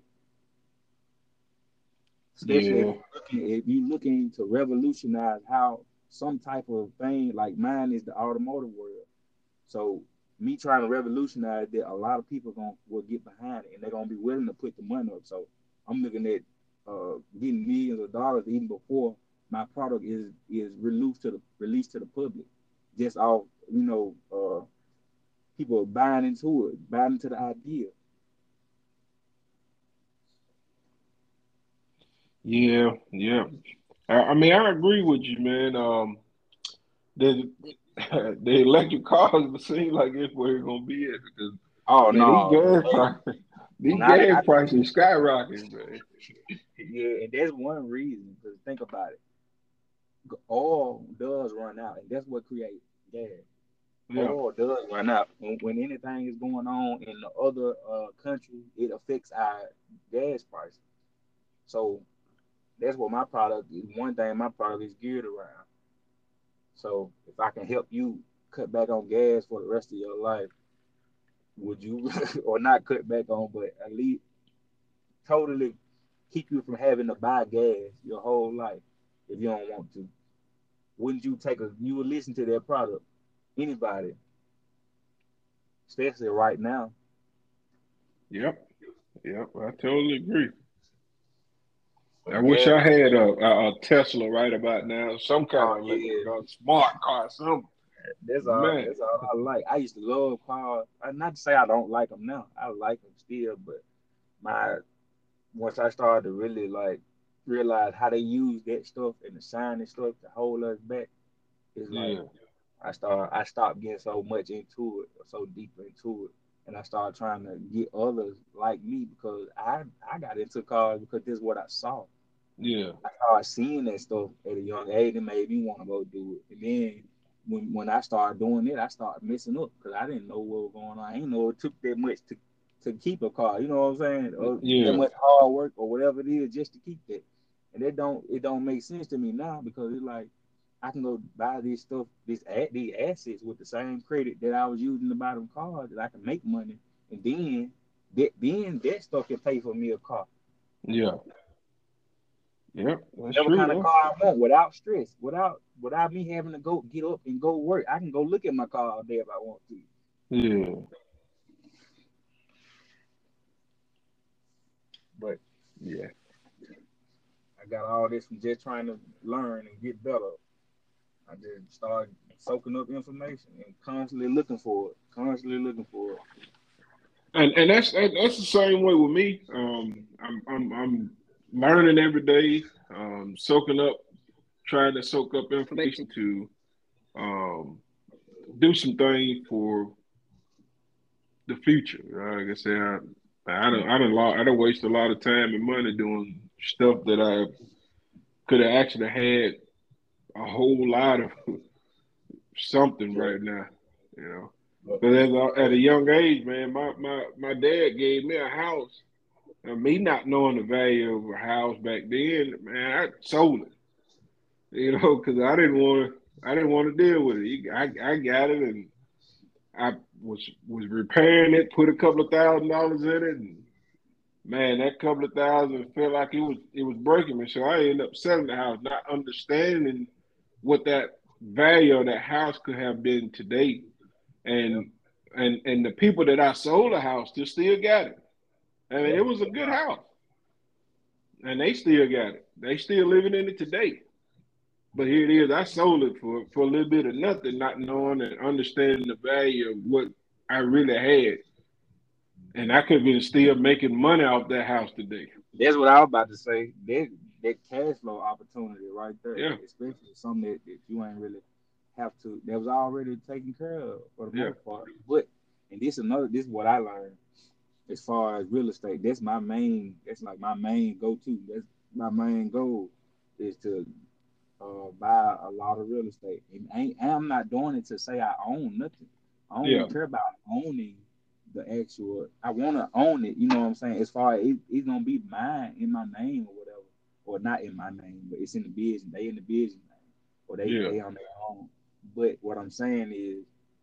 Especially if Yeah. you're looking, if you're looking to revolutionize how some type of thing like mine is the automotive world. So me trying to revolutionize that, a lot of people going will get behind it, and they're gonna be willing to put the money up. So I'm looking at uh, getting millions of dollars even before my product is is released to the released to the public, just off you know uh, people buying into it, buying into the idea. Yeah. Yeah. I, I mean, I agree with you, man. Um, the the electric cars seem like it's where it's gonna be at because Oh man, these no, gas hey, prices, these not gas not prices skyrocketing, man. yeah, and that's one reason. Because think about it, oil does run out, and that's what creates gas. Yeah. Oil does run out. When, when anything is going on in the other uh, country, it affects our gas price. So that's what my product is. One thing my product is geared around. So if I can help you cut back on gas for the rest of your life, would you, or not cut back on, but at least totally keep you from having to buy gas your whole life if you don't want to? Wouldn't you take a, you would listen to that product? Anybody, especially right now. Yep. Yep. I totally agree. I But wish gas, I had a, a, a Tesla right about now, some kind oh of electric yeah, car, smart car, something. that's all. Man, That's all I like. I used to love cars. I- Not to say I don't like them now. I like them still, but my once I started to really like realize how they use that stuff and the sign and stuff to hold us back, it's like yeah, I start I stopped getting so much into it, so deep into it, and I started trying to get others like me because I I got into cars because this is what I saw. yeah, I started seeing that stuff at a young age and made me want to go do it. And then when when I started doing it, I started messing up because I didn't know what was going on. I didn't know it took that much to to keep a car. You know what I'm saying? Or that yeah, much hard work or whatever it is just to keep that. And it don't it don't make sense to me now because it's like I can go buy this stuff, this these assets with the same credit that I was using to buy them cars that I can make money, and then that then that stuff can pay for me a car. yeah, yeah. That's Whatever true, kind of though. car I want without stress, without without me having to go get up and go work. I can go look at my car all day if I want to. Yeah, But yeah. I got all this from just trying to learn and get better. I just started soaking up information and constantly looking for it, constantly looking for it. And and that's that, that's the same way with me. Um, I'm I'm I'm learning every day, um, soaking up, trying to soak up information to um do some things for the future. Uh, Like I said, I, I don't I don't I don't waste a lot of time and money doing stuff that I could have actually had a whole lot of something Yeah. right now, you know. But, Because at a, at a hey, young age, man, my, my, my dad gave me a house. And me not knowing the value of a house back then, man, I sold it, you know, because I didn't want to. I didn't want to deal with it. He- I I got it, and I was was repairing it, put a couple of thousand dollars in it, and man, that couple of thousand felt like it was it was breaking me. So I ended up selling the house, not understanding what that value of that house could have been today. yeah, And and and the people that I sold the house to still got it. I mean, yeah, it was a good house, and they still got it. They still living in it today. But here it is. I sold it for for a little bit of nothing, not knowing and understanding the value of what I really had, and I could have been still making money off that house today. that's what I was about to say. That that cash flow opportunity right there, Yeah, especially something that, that you ain't really have to. That was already taken care of for the yeah, most part. But and this another. This is what I learned as far as real estate. That's my main. That's like my main go to. That's my main goal is to uh, buy a lot of real estate. And ain't, I'm not doing it to say I own nothing. I don't yeah, even care about owning the actual. I want to own it. You know what I'm saying? As far as it, it's gonna be mine in my name or whatever. or not in my name, but it's in the business. They in the business name, or they Yeah. they on their own. But what I'm saying is,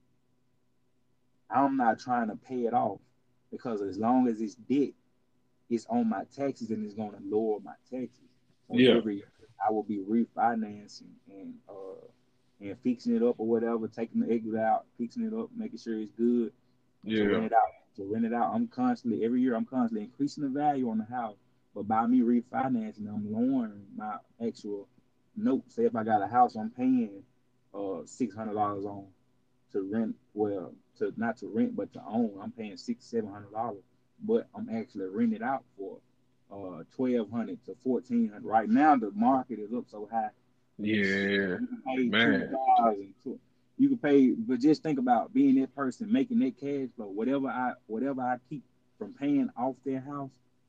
I'm not trying to pay it off because as long as it's debt, it's on my taxes and it's going to lower my taxes. So Yeah. every year I will be refinancing and uh and fixing it up or whatever, taking the equity out, fixing it up, making sure it's good to Yeah. rent it out. To rent it out, I'm constantly every year I'm constantly increasing the value on the house. But by me refinancing, I'm lowering my actual note. Say if I got a house, I'm paying uh six hundred dollars on to rent. Well, to not to rent, but to own. I'm paying six seven hundred dollars, but I'm actually renting it out for uh twelve hundred to fourteen hundred. Right now, the market is up so high. Yeah. You can pay two Man. thousand. You can pay, but just think about being that person making that cash flow. Whatever I whatever I keep from paying off their house,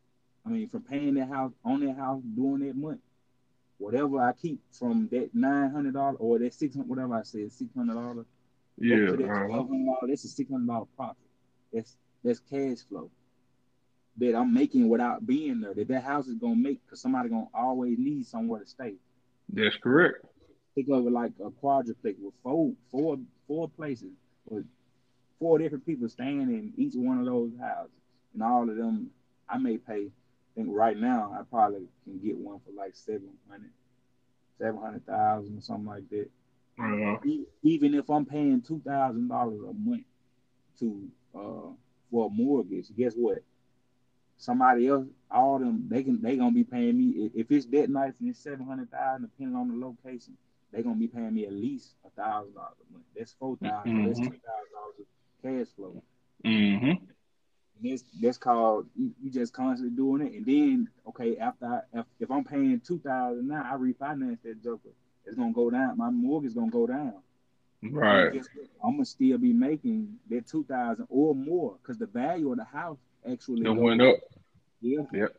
I mean from paying that house on their house during that month. Whatever I keep from that nine hundred dollars or that six hundred, whatever I said, six hundred dollars up Yeah. to that Uh-huh. twelve hundred dollars, that's a six hundred dollar profit. That's that's cash flow that I'm making without being there. That that house is gonna make because somebody gonna always need somewhere to stay. That's correct. Think of it like a quadruplex with four four four places with four different people staying in each one of those houses, and all of them I may pay. I think right now I probably can get one for like seven hundred, seven hundred thousand or something like that. Uh-huh. Even if I'm paying two thousand dollars a month to uh for a mortgage, guess what? Somebody else, all them, they can they gonna be paying me if it's that nice and it's seven hundred thousand, depending on the location. They gonna be paying me at least a thousand dollars a month. That's four thousand. So that's Mm-hmm. two thousand dollars of cash flow. Mm-hmm. And that's that's called you, you just constantly doing it. And then okay, after I, if, if I'm paying two thousand now, I refinance that joker. It's gonna go down. My mortgage is gonna go down. But Right. guess what? I'm gonna still be making that two thousand or more because the value of the house actually It went goes. up. Yeah. Yep.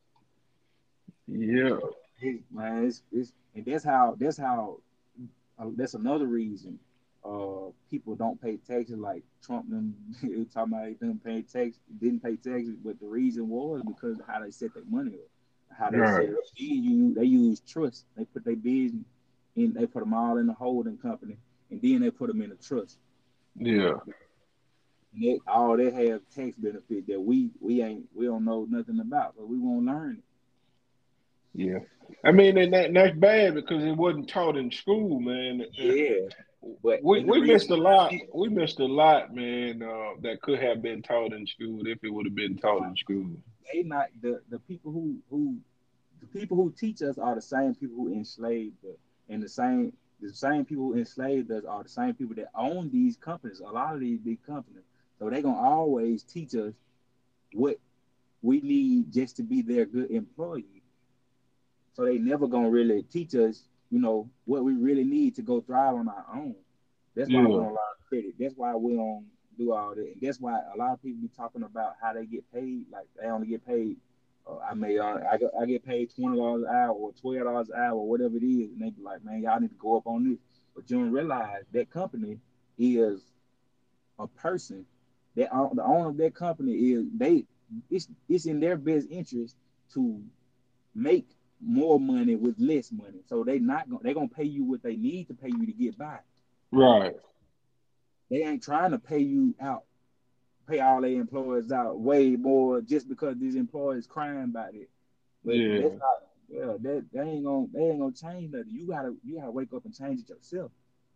Yeah. So, hey, man, it's, it's and that's how that's how uh, that's another reason uh people don't pay taxes like Trump them talking about they didn't pay tax didn't pay taxes, but the reason was because of how they set their money up, how they set Right. it up. They use they use trust. They put their business in, they put them all in the holding company, and then they put them in a trust. Yeah. And they, all they have tax benefit that we we ain't we don't know nothing about, but we won't learn it. Yeah. I mean, and, that, and that's bad because it wasn't taught in school, man. Uh, Yeah, but We and the we reason missed a why lot. people We missed a lot, man. Uh, that could have been taught in school if it would have been taught in school. they not the the people who who the people who teach us are the same people who enslaved us, and the same the same people who enslaved us are the same people that own these companies. A lot of these big companies, so they gonna always teach us what we need just to be their good employee. So they never gonna really teach us, you know, what we really need to go thrive on our own. That's why we Yeah. don't learn credit. That's why we don't do all that. And that's why a lot of people be talking about how they get paid. Like they only get paid. Uh, I may uh, I, get, I get paid twenty dollars an hour or twelve dollars an hour or whatever it is, and they be like, man, y'all need to go up on this. But you don't realize that company is a person. That the owner of that company is they. It's it's in their best interest to make more money with less money. So they not gonna they gonna pay you what they need to pay you to get by. Right. They ain't trying to pay you out, pay all their employees out way more just because these employees crying about it. But that's Yeah. not yeah, that they ain't gonna they ain't gonna change nothing. You gotta you gotta wake up and change it yourself.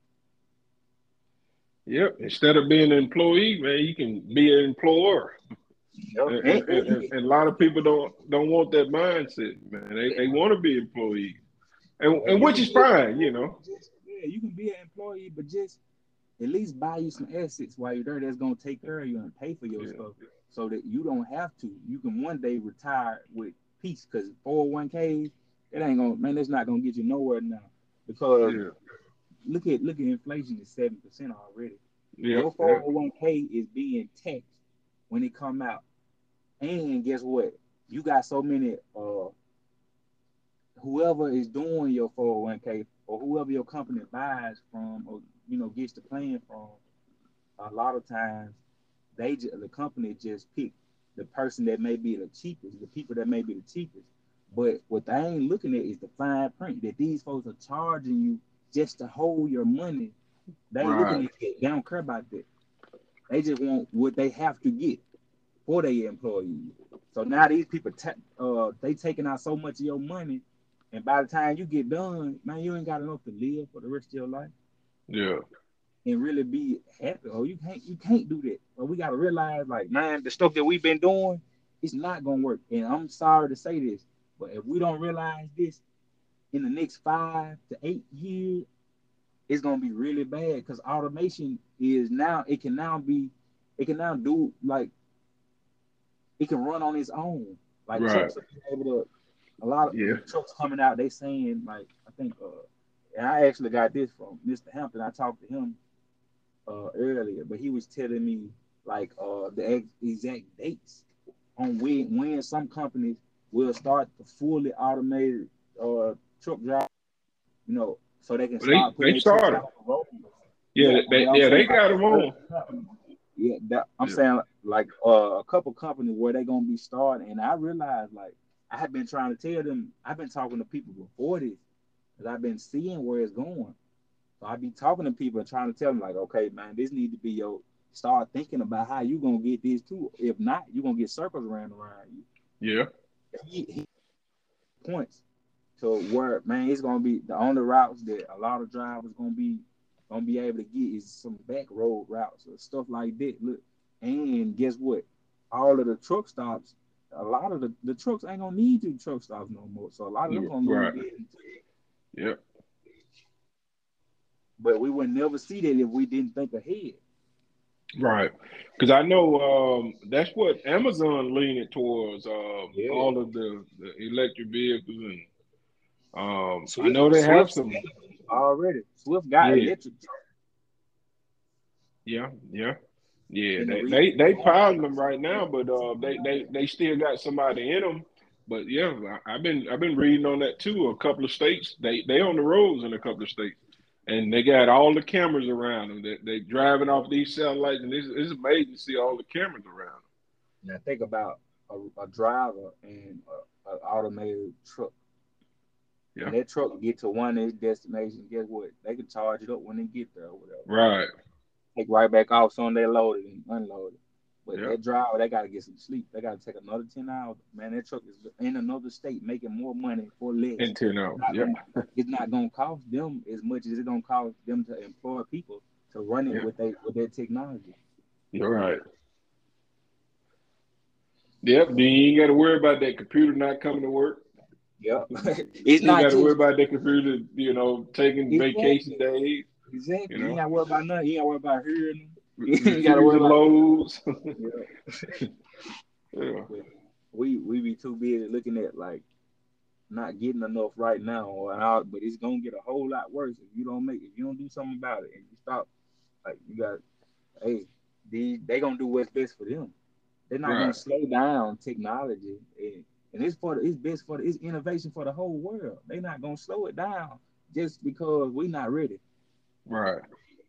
Yep. Instead of being an employee, man, you can be an employer. Yep. And, And, and, and and, and a lot of people don't don't want that mindset, man. They they want to be employees, and well, and you which can is be an fine, you employee, know. but just yeah, you can be an employee, but just at least buy you some assets while you're there that's gonna take care of you and pay for your Yeah. stuff so that you don't have to. You can one day retire with peace because four oh one Ks, it ain't gonna man, that's not gonna get you nowhere now. Because Yeah. look at look at inflation is seven percent already. Yep. Your Yep. four oh one K is being taxed when it come out. And guess what? You got so many uh whoever is doing your four oh one K or whoever your company buys from or you know gets the plan from, a lot of times they just, the company just pick the person that may be the cheapest, the people that may be the cheapest. But what they ain't looking at is the fine print that these folks are charging you just to hold your money. They ain't looking Right. at that. They don't care about that. They just want what they have to get for their employees. So now these people, ta- uh, they taking out so much of your money, and by the time you get done, man, you ain't got enough to live for the rest of your life Yeah. and really be happy. Oh, you can't, you can't do that. But we gotta realize, like, man, the stuff that we've been doing, it's not gonna work. And I'm sorry to say this, but if we don't realize this in the next five to eight years, it's gonna be really bad because automation is now it can now be it can now do like it can run on its own. Like Right. trucks are able to a lot of Yeah. the trucks coming out, they saying like I think uh and I actually got this from Mister Hampton. I talked to him uh earlier, but he was telling me like uh the ex- exact dates on when when some companies will start the fully automated uh truck drive, you know, so they can They start putting they their trucks started. out on the road. Yeah. Yeah, They but I'm yeah saying they like got them on. yeah, that, I'm Yeah. saying like uh, a couple companies where they're gonna be starting, and I realized like I have been trying to tell them. I've been talking to people before this, because I've been seeing where it's going. So I be talking to people and trying to tell them like, okay, man, this need to be your start thinking about how you gonna get this too. If not, you're gonna get circles around around you. Yeah. He, he points to where man, it's gonna be the only routes that a lot of drivers gonna be gonna be able to get is some back road routes or stuff like that. Look, and guess what? All of the truck stops, a lot of the, the trucks ain't gonna need you truck stops no more. So a lot of them Yeah. gonna lose Right. business. Yeah. But we would never see that if we didn't think ahead. Right. Because I know um, that's what Amazon leaning towards. Um, Yeah. all of the, the electric vehicles, and um, I Swift know they have Swift some. already. Swift got Yeah. electric trucks Yeah. Yeah. Yeah. in the They region they we they going. piloting them right now, but uh, they they they still got somebody in them. But yeah, I, I've been I've been reading on that too. A couple of states they they on the roads in a couple of states, and they got all the cameras around them. They they driving off these satellites, and it's, it's amazing to see all the cameras around Now think about a, a driver and an automated truck. When them. that truck get to one of its destinations, guess what? They can charge it up when they get there or whatever. Yeah. Right. Take right back off soon they loaded and unloaded. But Yeah. that driver, they gotta get some sleep. They gotta take another ten hours. Man, that truck is in another state making more money for less. In ten It's hours. not Yeah. gonna, it's not gonna cost them as much as it's gonna cost them to employ people to run it Yeah. with they with their technology. You're right. Yep. Then you ain't got to worry about that computer not coming to work. Yep. It's You ain't not got to worry just about that computer, you know, taking vacation exactly. days. You Exactly. You ain't know, gotta worry about nothing. You ain't gotta worry about hearing them. You ain't gotta worry refusing about loads. yeah. Yeah. But we we be too busy looking at like not getting enough right now or how, but it's gonna get a whole lot worse if you don't make if you don't do something about it and you stop. Like you got, hey, these they gonna do what's best for them. They're not gonna Right. slow down technology, and, and it's for the, it's best for the, it's innovation for the whole world. They're not gonna slow it down just because we not ready. Right.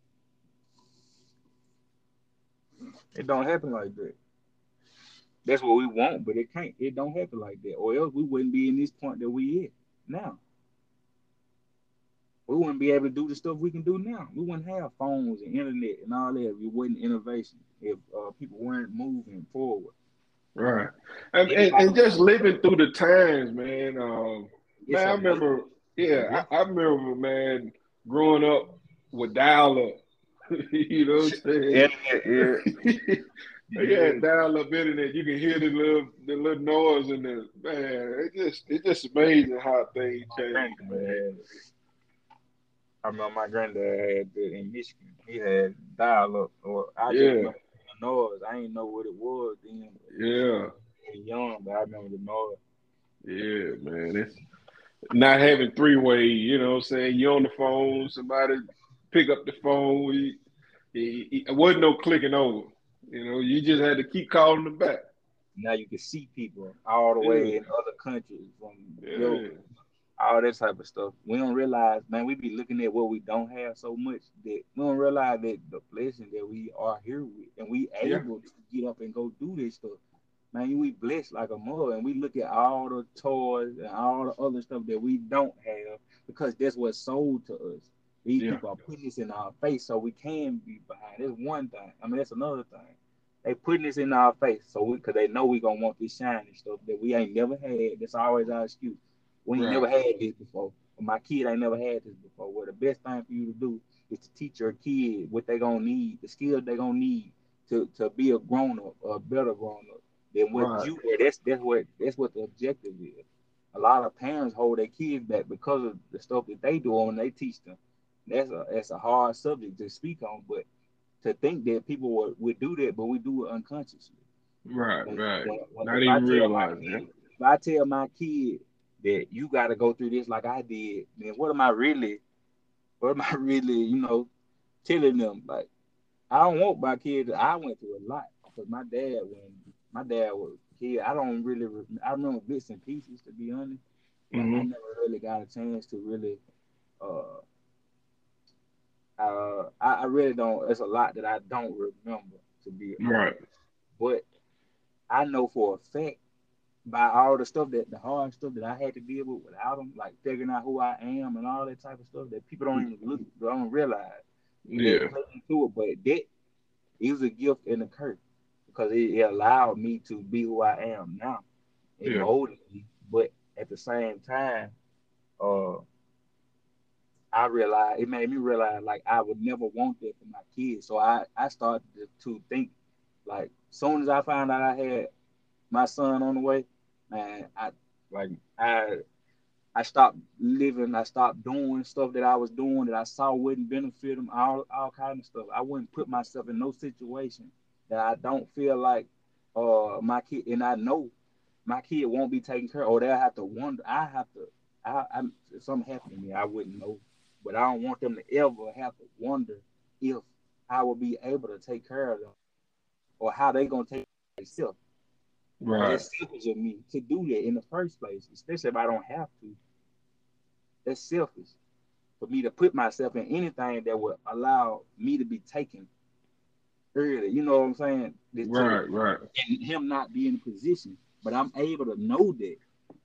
It don't happen like that. That's what we want, but it can't. It don't happen like that, or else we wouldn't be in this point that we at now. We wouldn't be able to do the stuff we can do now. We wouldn't have phones and internet and all that if it wasn't innovation. If uh, people weren't moving forward, Right. And, and everybody, and just living through the times, man. Um, it's man, I amazing. remember. It's a Yeah, blessing. I, I remember, man, growing up with dial up. You know what I'm Internet, yeah, saying? Yeah, yeah. dial up internet. You can hear the little the little noise in the man. It just it's just amazing how things My change, granddad man. had, I remember my granddad had that in Michigan. He had dial up, or I just Yeah, remember the noise. I didn't know what it was then. You yeah, know, young, but I remember the noise. yeah, man. It's not having three way. You know what I'm saying? You on the phone, somebody pick up the phone. You, it, it wasn't no clicking over. You know, you just had to keep calling them back. Now you can see people all the way Yeah, in other countries from Europe, yeah, all that type of stuff. We don't realize, man, we be looking at what we don't have so much that we don't realize that the blessing that we are here with and we yeah, able to get up and go do this stuff. man, we blessed like a mother, and we look at all the toys and all the other stuff that we don't have because that's what's sold to us. These Yeah. people are putting this in our face so we can be behind. That's one thing. I mean, that's another thing. They putting this in our face so we, cause they know we gonna want this shiny stuff that we ain't never had. That's always our excuse. We ain't Right. never had this before. My kid ain't never had this before. Well, the best thing for you to do is to teach your kid what they gonna need, the skills they gonna need to, to be a grown up, a better grown up than what Right. you were. That's that's what that's what the objective is. A lot of parents hold their kids back because of the stuff that they do when they teach them. That's a that's a hard subject to speak on, but to think that people would, would do that, but we do it unconsciously. Right. When, Right. when, when, Not if I even tell my realizing kid, it. if I tell my kid that you got to go through this like I did, then what am I really? What am I really? You know, telling them like I don't want my kids. I went through a lot because my dad, when my dad was a kid, I don't really. I remember bits and pieces to be honest. Like I Mm-hmm. never really got a chance to really. Uh, uh, I, I really don't. It's a lot that I don't remember to be Right. honest. But I know for a fact by all the stuff that the hard stuff that I had to deal with without them, like figuring out who I am and all that type of stuff that people don't even look, don't realize that Yeah. played into it. But that it was a gift and a curse because it, it allowed me to be who I am now. It Yeah. molded me, but at the same time, uh, I realized it made me realize like I would never want that for my kids. So I I started to, to think like soon as I found out I had my son on the way, man, I like I I stopped living. I stopped doing stuff that I was doing that I saw wouldn't benefit them. All all kind of stuff. I wouldn't put myself in no situation that I don't feel like uh my kid, and I know my kid won't be taken care of, or they'll have to wonder. I have to. I, I if something happened to me, I wouldn't know, but I don't want them to ever have to wonder if I will be able to take care of them or how they gonna take care of themselves. Because Right. it's selfish of me to do that in the first place, especially if I don't have to. That's selfish for me to put myself in anything that would allow me to be taken early. You know what I'm saying? That to Right. Right. and him not be in a position, but I'm able to know that.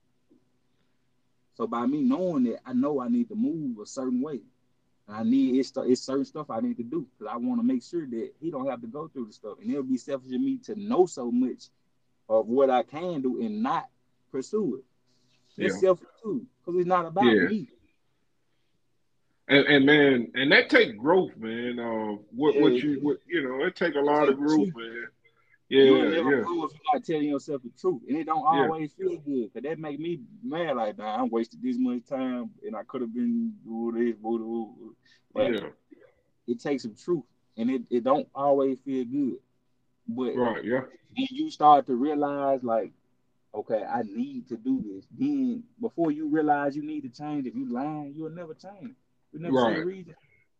So by me knowing that, I know I need to move a certain way. And I need it's, it's certain stuff I need to do because I want to make sure that he don't have to go through the stuff. And it'll be selfish of me to know so much of what I can do and not pursue it. That's Yeah. selfish too because it's not about Yeah. me. And, and man, and that take growth, man. Uh, what Yeah, what it, you what you know, it take a it lot of takes the growth, truth. man. You'll Yeah, never yeah, grow if you're not telling yourself the truth, and it don't yeah, always feel good. Cause that make me mad. Like, nah, I wasted this much time, and I could have been doing this, boo, boo, boo. But yeah. it takes some truth, and it, it don't always feel good. But Right, yeah, then you start to realize, like, okay, I need to do this. Then before you realize you need to change, if you lying, you'll never change. You'll never see the right. reason.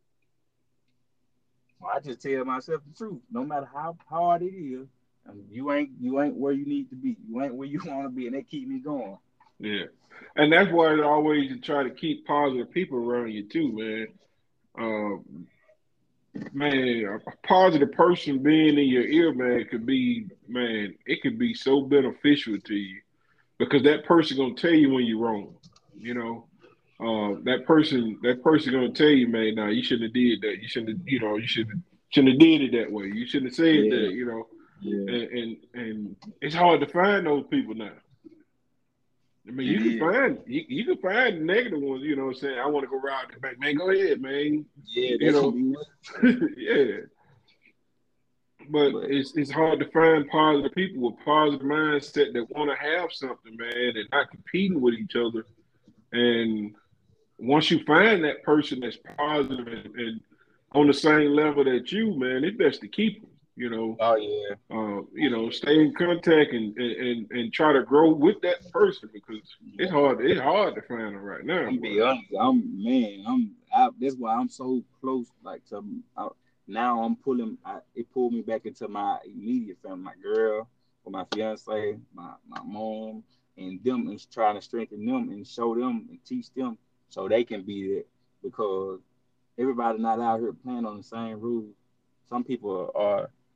So I just tell myself the truth, no matter how hard it is. And you ain't you ain't where you need to be. You ain't where you want to be, and that keep me going. Yeah. And that's why I always try to keep positive people around you too, man. Uh, man, a positive person being in your ear, man, could be, man, it could be so beneficial to you because that person gonna tell you when you're wrong. You know, uh, that person, that person gonna tell you, man, nah, you shouldn't have did that. You shouldn't have, you know, you should shouldn't have did it that way. You shouldn't have said Yeah, that. You know, yeah, and and, and it's hard to find those people now. I mean, it you can is. find you, you can find negative ones. You know, what I'm saying I want to go rob the bank, man. Go ahead, man. Yeah, You they can know, be one. yeah. But But it's it's hard to find positive people with positive mindset that want to have something, man, and not competing with each other. And once you find that person that's positive and, and on the same level that you, man, it's best to keep them. You know, oh yeah, uh, you know, stay in contact and, and and try to grow with that person because it's yeah. hard. It's hard to find them right now, I'm but be honest. I'm man. I'm. I, that's why I'm so close. Like to I, now, I'm pulling. I, it pulled me back into my immediate family. My girl, or my fiance, my my mom, and them is trying to strengthen them and show them and teach them so they can be there because everybody not out here playing on the same rules. Some people are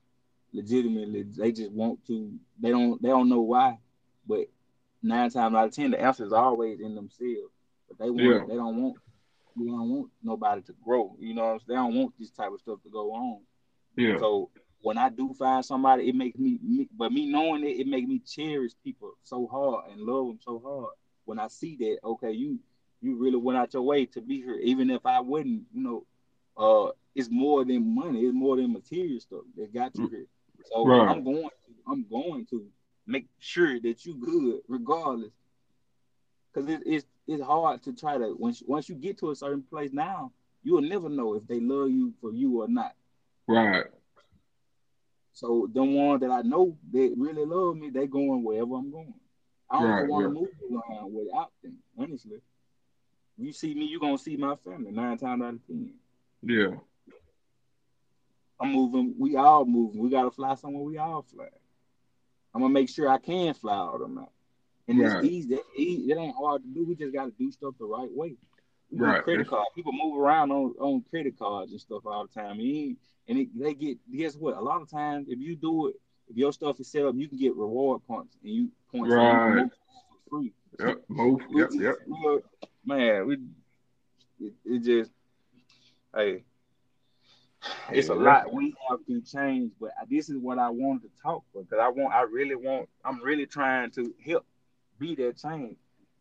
legitimately they just want to. They don't they don't know why, but nine times out of ten, the answer is always in themselves. But they want Yeah. to. They don't want. They don't want nobody to grow. You know, what I'm saying? They don't want this type of stuff to go on. Yeah. So when I do find somebody, it makes me, me but me knowing it, it makes me cherish people so hard and love them so hard. When I see that, okay, you you really went out your way to be here, even if I wouldn't, you know, uh, it's more than money, it's more than material stuff that got you here. So Right. I'm going to, I'm going to make sure that you good regardless, because it, it's it's hard to try to once once you get to a certain place now, you will never know if they love you for you or not. Right. So the ones that I know that really love me, they going wherever I'm going. I don't even Right. want to Right. move around without them. Honestly, you see me, you gonna see my family nine times out of ten. Yeah. I'm moving. We all moving. We gotta fly somewhere. We all fly. I'm gonna make sure I can fly all them out. And it's Right. easy. It, it ain't hard to do. We just gotta do stuff the right way. We on Right. credit That's cards. People move around on, on credit cards and stuff all the time. And, and it, they get guess what? A lot of times, if you do it, if your stuff is set up, you can get reward points and you points and you can right. move for free. Yep. Move. we Yep. just, Yep. we, man, we it, it just hey, it's a Yeah. That's lot we have to change. But this is what I wanted to talk for because I want, I really want, I'm really trying to help be that change.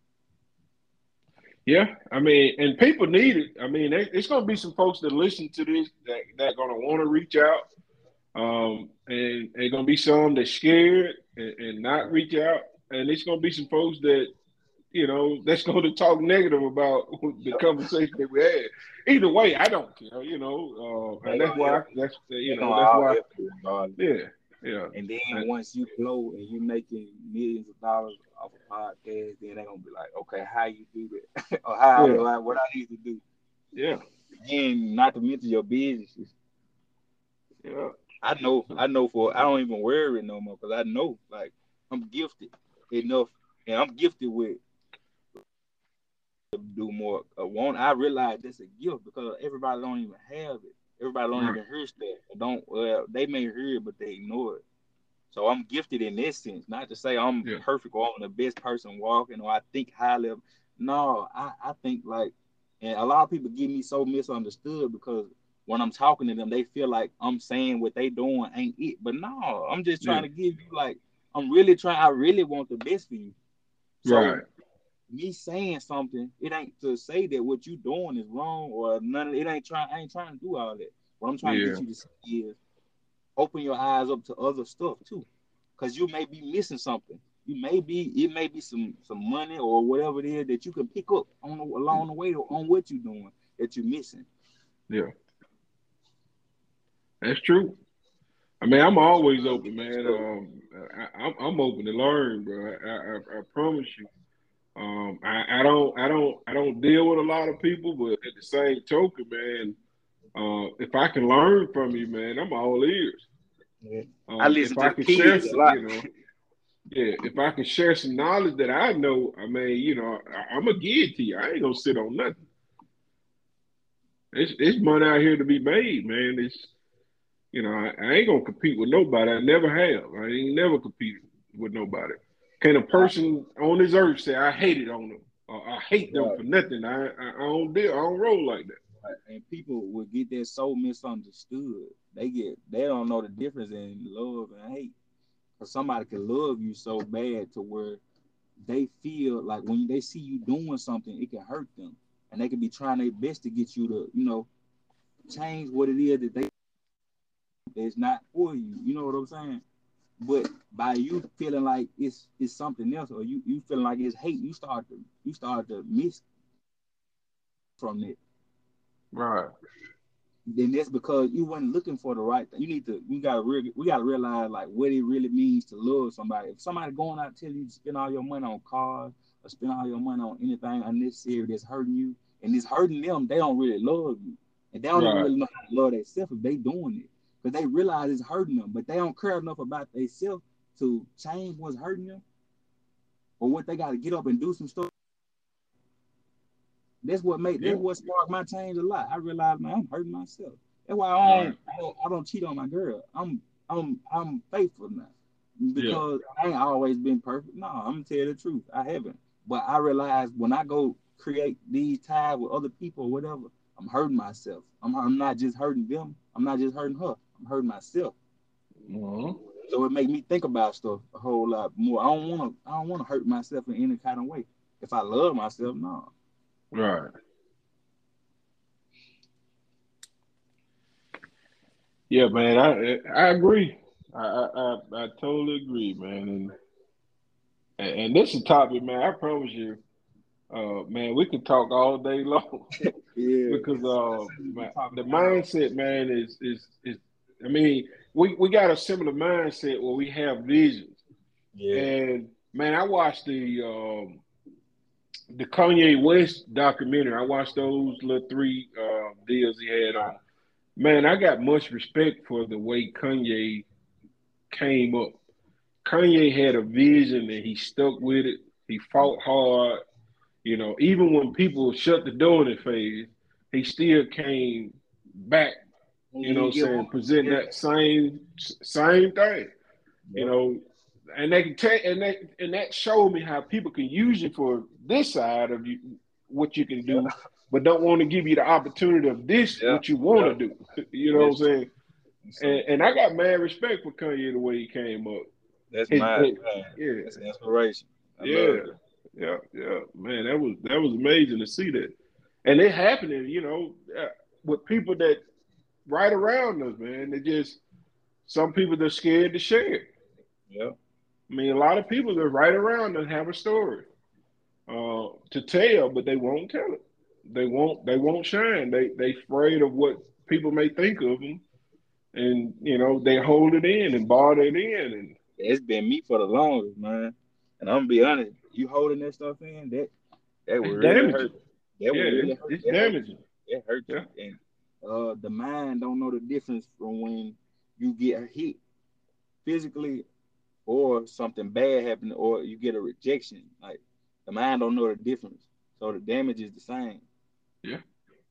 yeah. I mean, and people need it. I mean, there- it's gonna be some folks that listen to this that that gonna want to reach out. Um, and there's gonna be some that scared and, and not reach out, and it's gonna be some folks that you know that's going to talk negative about the conversation that we had. Either way, I don't care, you know, uh, They and that's gonna why help you. that's you They know gonna that's all why help you regardless. yeah yeah And then and, once you blow and you making millions of dollars off a podcast, then they're gonna be like, okay, how you do that, or how yeah do I, what I need to do, yeah and not to mention your businesses. yeah I know, so I know for I don't even worry no more because I know like I'm gifted enough, and I'm gifted with to do more. Uh, one, I realize that's a gift because everybody don't even have it. Everybody don't right even hear stuff. Or don't well, they may hear it, but they ignore it. So I'm gifted in this sense. Not to say I'm yeah perfect or I'm the best person walking or I think highly of. No, I, I think like, and a lot of people get me so misunderstood because when I'm talking to them, they feel like I'm saying what they doing ain't it. But no, I'm just trying yeah to give you like, I'm really trying. I really want the best for you. right So me saying something, it ain't to say that what you doing is wrong or none of it. Ain't trying. I ain't trying to do all that. What I'm trying to get yeah you to see is open your eyes up to other stuff too, because you may be missing something. You may be it may be some some money or whatever it is that you can pick up on the, along the way on what you're doing that you're missing. yeah that's true. I mean, I'm always open, man. So Um, I, I'm I'm open to learn, bro. I, I, I promise you. Um, I, I don't I don't I don't deal with a lot of people, but at the same token, man, uh, if I can learn from you, man, I'm all ears. yeah. I Um, if listen to I the can share, kids a some, lot. you know, yeah, if I can share some knowledge that I know, I mean, you know, I, I'm gonna give it to you. I ain't gonna sit on nothing. It's it's money out here to be made, man. It's you know, I, I ain't gonna compete with nobody. I never have. I ain't never competed with nobody. Can a I, person on this earth say I hated on them or I hate them right, for nothing? I I, I don't deal. I don't roll like that. right. And people will get that so misunderstood. They get they don't know the difference in love and hate. Because somebody can love you so bad to where they feel like when they see you doing something, it can hurt them, and they can be trying their best to get you to, you know, change what it is that they that's not for you. You know what I'm saying? But by you feeling like it's it's something else, or you you feeling like it's hate, you start to you start to miss from it. Right. Then that's because you weren't looking for the right thing. You need to we gotta re- we gotta realize like what it really means to love somebody. If somebody going out telling you to spend all your money on cars or spend all your money on anything unnecessary that's hurting you and it's hurting them, they don't really love you. And they don't even Right. really know how to love themselves if they doing it. Because they realize it's hurting them, but they don't care enough about themselves to change what's hurting them or what they gotta get up and do some stuff. That's what made that's Yeah. what sparked my change a lot. I realized, man, I'm hurting myself. That's why I Right. don't I don't, I don't cheat on my girl. I'm I'm I'm faithful now Yeah. because I ain't always been perfect. No, I'm gonna tell you the truth. I haven't. But I realize when I go create these ties with other people or whatever, I'm hurting myself. I'm I'm not just hurting them. I'm not just hurting her. I'm hurting myself. Uh-huh. So it made me think about stuff a whole lot more. I don't wanna I don't wanna hurt myself in any kind of way. If I love myself, no. Right. Yeah, man. I I agree. I I, I, I totally agree, man. And and, and this is a topic, man. I promise you, uh, man, we could talk all day long Yeah, because it's, uh, that's what we my, talking the about. mindset, man, is is is. I mean, we we got a similar mindset where we have visions. Yeah, And man, I watched the um, the Kanye West documentary. I watched those little three uh, deals he had on. Man, I got much respect for the way Kanye came up. Kanye had a vision and he stuck with it. He fought hard. You know, even when people shut the door in his face, he still came back. You know, he get saying one. present Yeah, that same same thing. You yep. know, and they can take and that and that showed me how people can use you for this side of you, what you can do, but don't want to give you the opportunity of this Yeah, what you want to yeah, do. You know that's what I'm true. saying? And, So and I got mad respect for Kanye the way he came up. that's His, my his, man. yeah, That's inspiration. I yeah, love it. yeah, yeah. Man, that was that was amazing to see that, and it happening. You know, uh, with people that right around us, man. They just some people they're scared to share. Yeah. I mean, a lot of people that are right around us have a story uh, to tell, but they won't tell it. They won't. They won't shine. They they afraid of what people may think of them, and you know they hold it in and bar it in, and It's been me for the longest, man. And I'm gonna be honest, you holding that stuff in, that that will it's really hurt. damaging. That Yeah, will really it's, hurt. it's That hurt you. damaging. That hurt Yeah, you. And uh the mind don't know the difference from when you get hit physically or something bad happening or you get a rejection. Like the mind don't know the difference. So the damage is the same. yeah,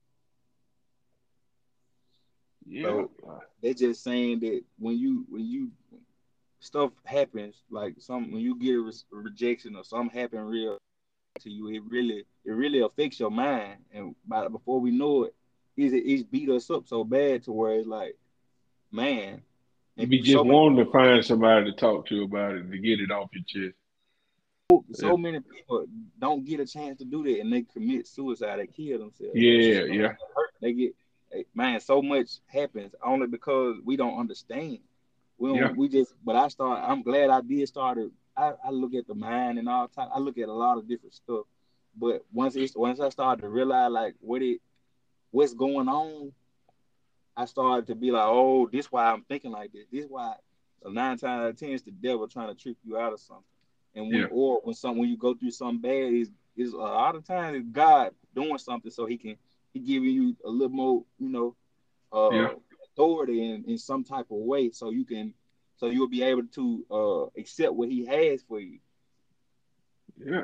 yeah. So they're just saying that when you when you stuff happens, like some when you get a, re- rejection or something happen real to you, it really it really affects your mind. And by, before we know it, it's, it's beat us up so bad to where it's like, man, You and be just so many wanting to find somebody to talk to about it to get it off your chest. Yeah, so many people don't get a chance to do that, and they commit suicide. They kill themselves. yeah, And yeah, hurt. They get eh, man. So much happens only because we don't understand. We yeah, don't. We just. But I start. I'm glad I did start. I, I look at the mind and all time. I look at a lot of different stuff. But once it's once I started to realize like what it what's going on, I started to be like, oh, this why I'm thinking like this. This why so nine times out of ten it's the devil trying to trick you out of something. And when yeah, or when some when you go through something bad, is is a lot of times it's God doing something so he can he giving you a little more, you know, yeah, uh authority in, in some type of way so you can so you'll be able to uh accept what he has for you. yeah.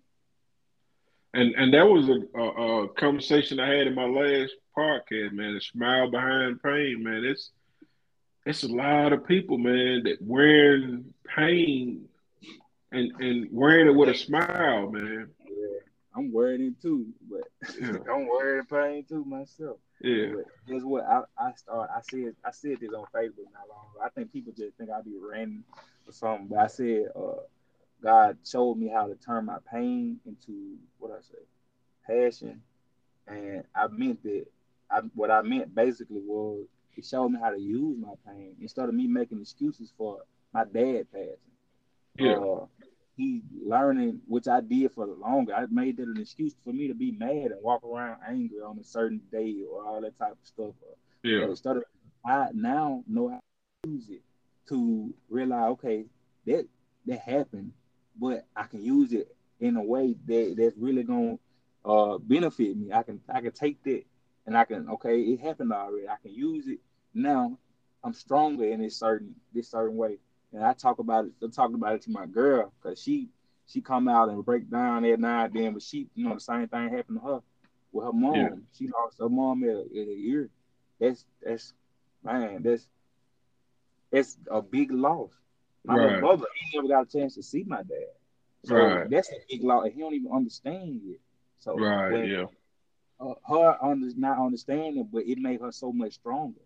And and that was a, a, a conversation I had in my last podcast, man. The smile behind pain, man. It's it's a lot of people, man, that wearing pain and and wearing it with a smile, man. Yeah, I'm worried it too, but Yeah, I'm worried and pain too myself. yeah, But guess what? I I start I said I said this on Facebook not long ago. I think people just think I be ranting or something, but I said uh God showed me how to turn my pain into what I say passion, and I meant that. I what I meant basically was it showed me how to use my pain instead of me making excuses for my dad passing. yeah, uh he learning, which I did for the longer. I made that an excuse for me to be mad and walk around angry on a certain day or all that type of stuff. But yeah, instead of I now know how to use it to realize, okay, that that happened, but I can use it in a way that that's really gonna uh benefit me. I can I can take that and I can okay, it happened already. I can use it now. I'm stronger in this certain this certain way. And I talk about it. I talked about it to my girl because she she come out and break down every now and then. But she, you know, the same thing happened to her with her yeah, mom. She lost her mom at a, at a year. That's that's man. That's it's a big loss. My little Right. brother, he never got a chance to see my dad. So Right. that's a big loss, and he don't even understand it. So Right. when Yeah. uh, her under, not understanding, but it made her so much stronger.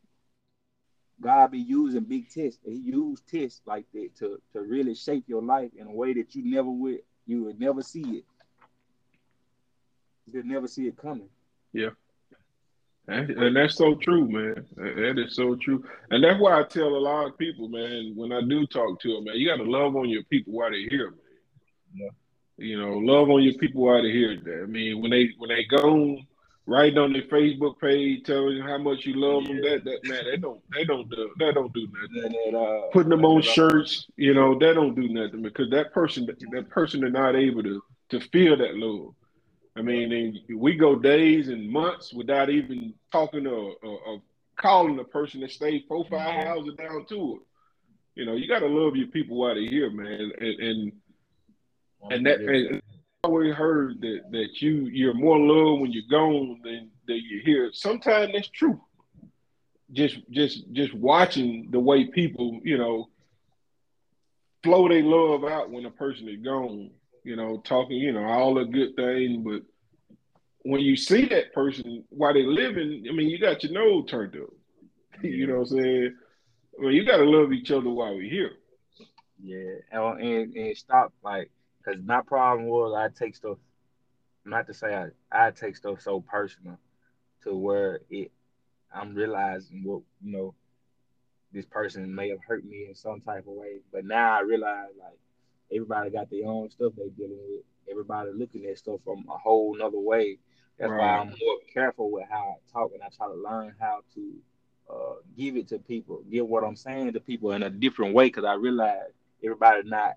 God be using big tests. He used tests like that to to really shape your life in a way that you never would you would never see it. You'd never see it coming. Yeah. And, But and that's so true, man. That that is so true. And that's why I tell a lot of people, man, when I do talk to them, man, you got to love on your people while they're here, man. yeah, You know, love on your people while they're here. I mean, when they when they gone, writing on their Facebook page, telling you how much you love them, yeah, that that man, they don't they don't do they don't do nothing. none at all, Putting them none on at all. shirts, you know, that don't do nothing because that person that person is not able to to feel that love. I Yeah, mean, and we go days and months without even talking or, or, or calling the person that stayed four, five yeah, houses down to it. You know, you got to love your people while they're here, man. And and, one and hundred that percent. and I always heard that that you you're more loved when you're gone than than you're here. Sometimes that's true. Just just just watching the way people, you know, flow their love out when a person is gone. You know, talking, you know, all the good things, but when you see that person while they're living, I mean, you got your nose turned up. You Yeah, know what I'm saying? I mean, you got to love each other while we're here. yeah, and and, and stop like, cause my problem was I take stuff. Not to say I I take stuff so personal to where it I'm realizing what you know this person may have hurt me in some type of way. But now I realize like everybody got their own stuff they dealing with. Everybody looking at stuff from a whole nother way. That's why Right. I'm more careful with how I talk and I try to learn how to uh, give it to people, give what I'm saying to people in a different way because I realize everybody not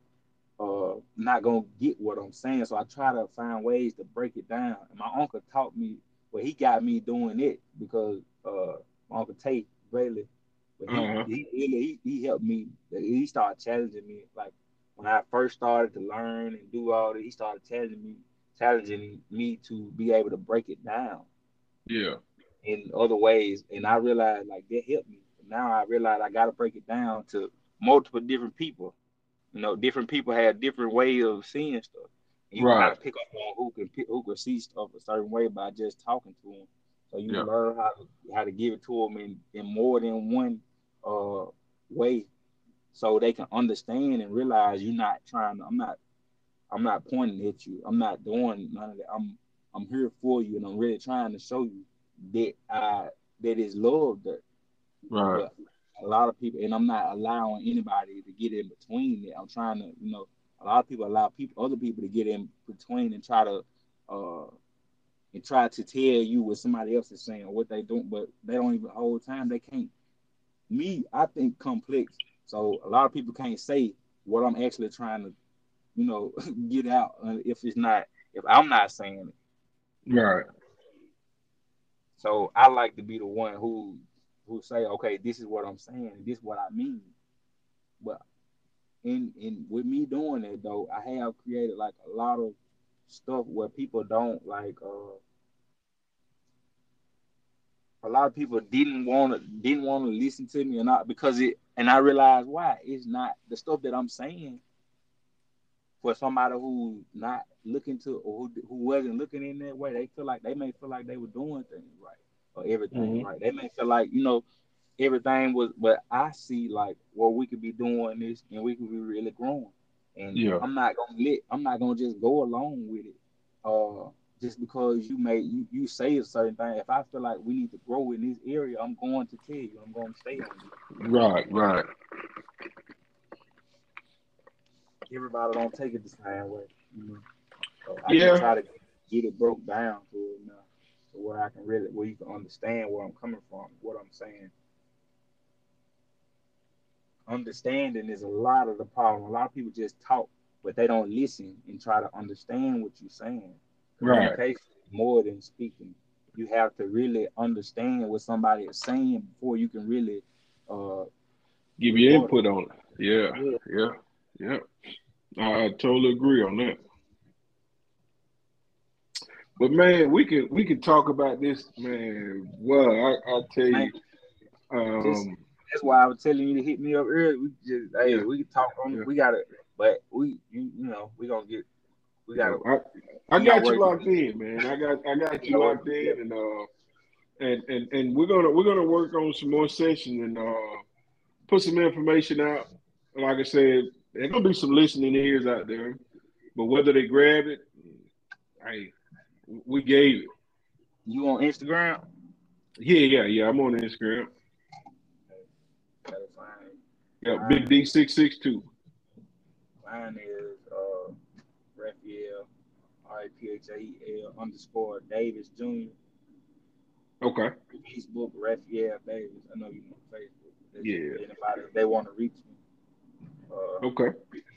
uh not gonna get what I'm saying. So I try to find ways to break it down. And my uncle taught me well, he got me doing it because uh my uncle Tate Brayley, but he Uh-huh. he really he, he helped me. He started challenging me. Like when I first started to learn and do all that, he started challenging me, challenging me to be able to break it down Yeah. in other ways. And I realized like that helped me. Now I realize I gotta break it down to multiple different people. You know, different people have different ways of seeing stuff. And you can kind Right. of pick up on who can pick, who can see stuff a certain way by just talking to them. So you Yeah. learn how to how to give it to them in, in more than one uh way, so they can understand and realize you're not trying to. I'm not. I'm not pointing at you. I'm not doing none of that. I'm I'm here for you, and I'm really trying to show you that I that is love there. Right. But a lot of people, and I'm not allowing anybody to get in between it. I'm trying to, you know, a lot of people allow people, other people to get in between and try to, uh, and try to tell you what somebody else is saying or what they doing, but they don't even the whole time they can't. Me, I think complex. So a lot of people can't say what I'm actually trying to, you know, get out uh, if it's not if I'm not saying it. Right. So I like to be the one who who say, okay, this is what I'm saying, this is what I mean. But in in with me doing it though, I have created like a lot of stuff where people don't like. Uh, a lot of people didn't want to didn't want to listen to me, and not because it. And I realized why. It's not the stuff that I'm saying for somebody who not looking to or who, who wasn't looking in that way. They feel like they may feel like they were doing things right or everything Mm-hmm. right. They may feel like you know everything was, but I see like well we could be doing this and we could be really growing. And Yeah. I'm not gonna let I'm not gonna just go along with it. Uh, just because you may you, you say a certain thing. If I feel like we need to grow in this area, I'm going to tell you. I'm going to stay on it. Right. Right. Everybody don't take it the same way. You know? So I just Yeah. try to get it broke down to it now, to where I can really where you can understand where I'm coming from, what I'm saying. Understanding is a lot of the problem. A lot of people just talk, but they don't listen and try to understand what you're saying. Right. Communication is more than speaking. You have to really understand what somebody is saying before you can really uh Give you rebuttal. input on it. Yeah. Yeah, Yeah. Yeah. I, I totally agree on that. But man, we can we can talk about this, man. Well, I I tell man. you, Just um, That's why I was telling you to hit me up early. We just hey, Yeah, we can talk on. yeah. We got it, but we you, you know we gonna get we gotta No, I I we gotta got you work. locked in, man. I got I got We you gotta work locked in, together. and uh, and and and we're gonna we're gonna work on some more sessions and uh put some information out. Like I said, there's gonna be some listening ears out there, but whether they grab it, hey, we gave it. You on Instagram? Yeah, yeah, yeah. I'm on Instagram. Gotta find Yeah, Big mine. D six six two. Mine is uh Raphael R A P H A E L underscore Davis Junior Okay. Facebook Raphael Davis. I know you on Facebook. That's Yeah. anybody if they want to reach me. Uh, Okay.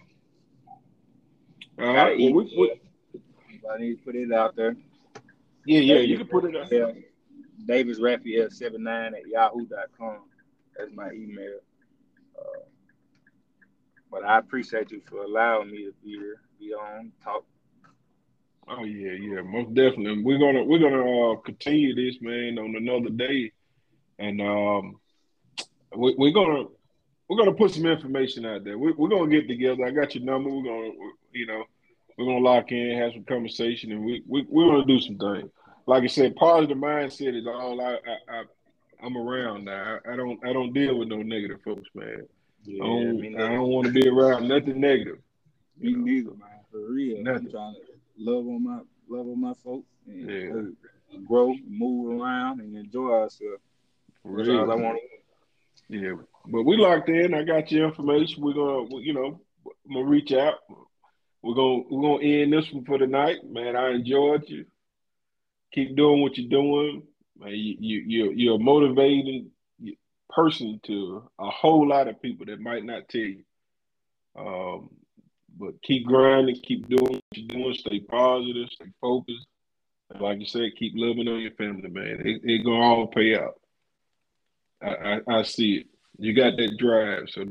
All got an right. Well, we, we email. I need to put it out there. yeah, yeah. You Davis can put it up. Raphael. Davis Raphael seventy nine at yahoo dot com. That's my email. Uh, but I appreciate you for allowing me to be here, be on, talk. Oh yeah, yeah. Most definitely. We're gonna we're gonna uh, continue this, man, on another day, and um, we, we're gonna we're gonna put some information out there. We, we're gonna get together. I got your number. We're gonna, you know, we're gonna lock in, have some conversation, and we, we we're gonna do some things. Like I said, positive mindset is all I, I, I I'm around now. I, I don't I don't deal with no negative folks, man. I Yeah, don't me I neither. don't want to be around nothing negative, you Me know. neither, So man. For real. I'm nothing. trying to love on my love on my folks and Yeah, hey, grow, move around, and enjoy ourselves. for That's all I real. want. Yeah, but we locked in. I got your information. We're gonna, we- you know, I'm gonna reach out. We're gonna we're gonna end this one for the night, man. I enjoyed you. Keep doing what you're doing, man. You you you're, you're a motivating person to a whole lot of people that might not tell you. Um, but keep grinding, keep doing what you're doing. Stay positive, stay focused, and like you said, keep loving on your family, man. It, it gonna all pay out. I, I I see it. You got that drive, so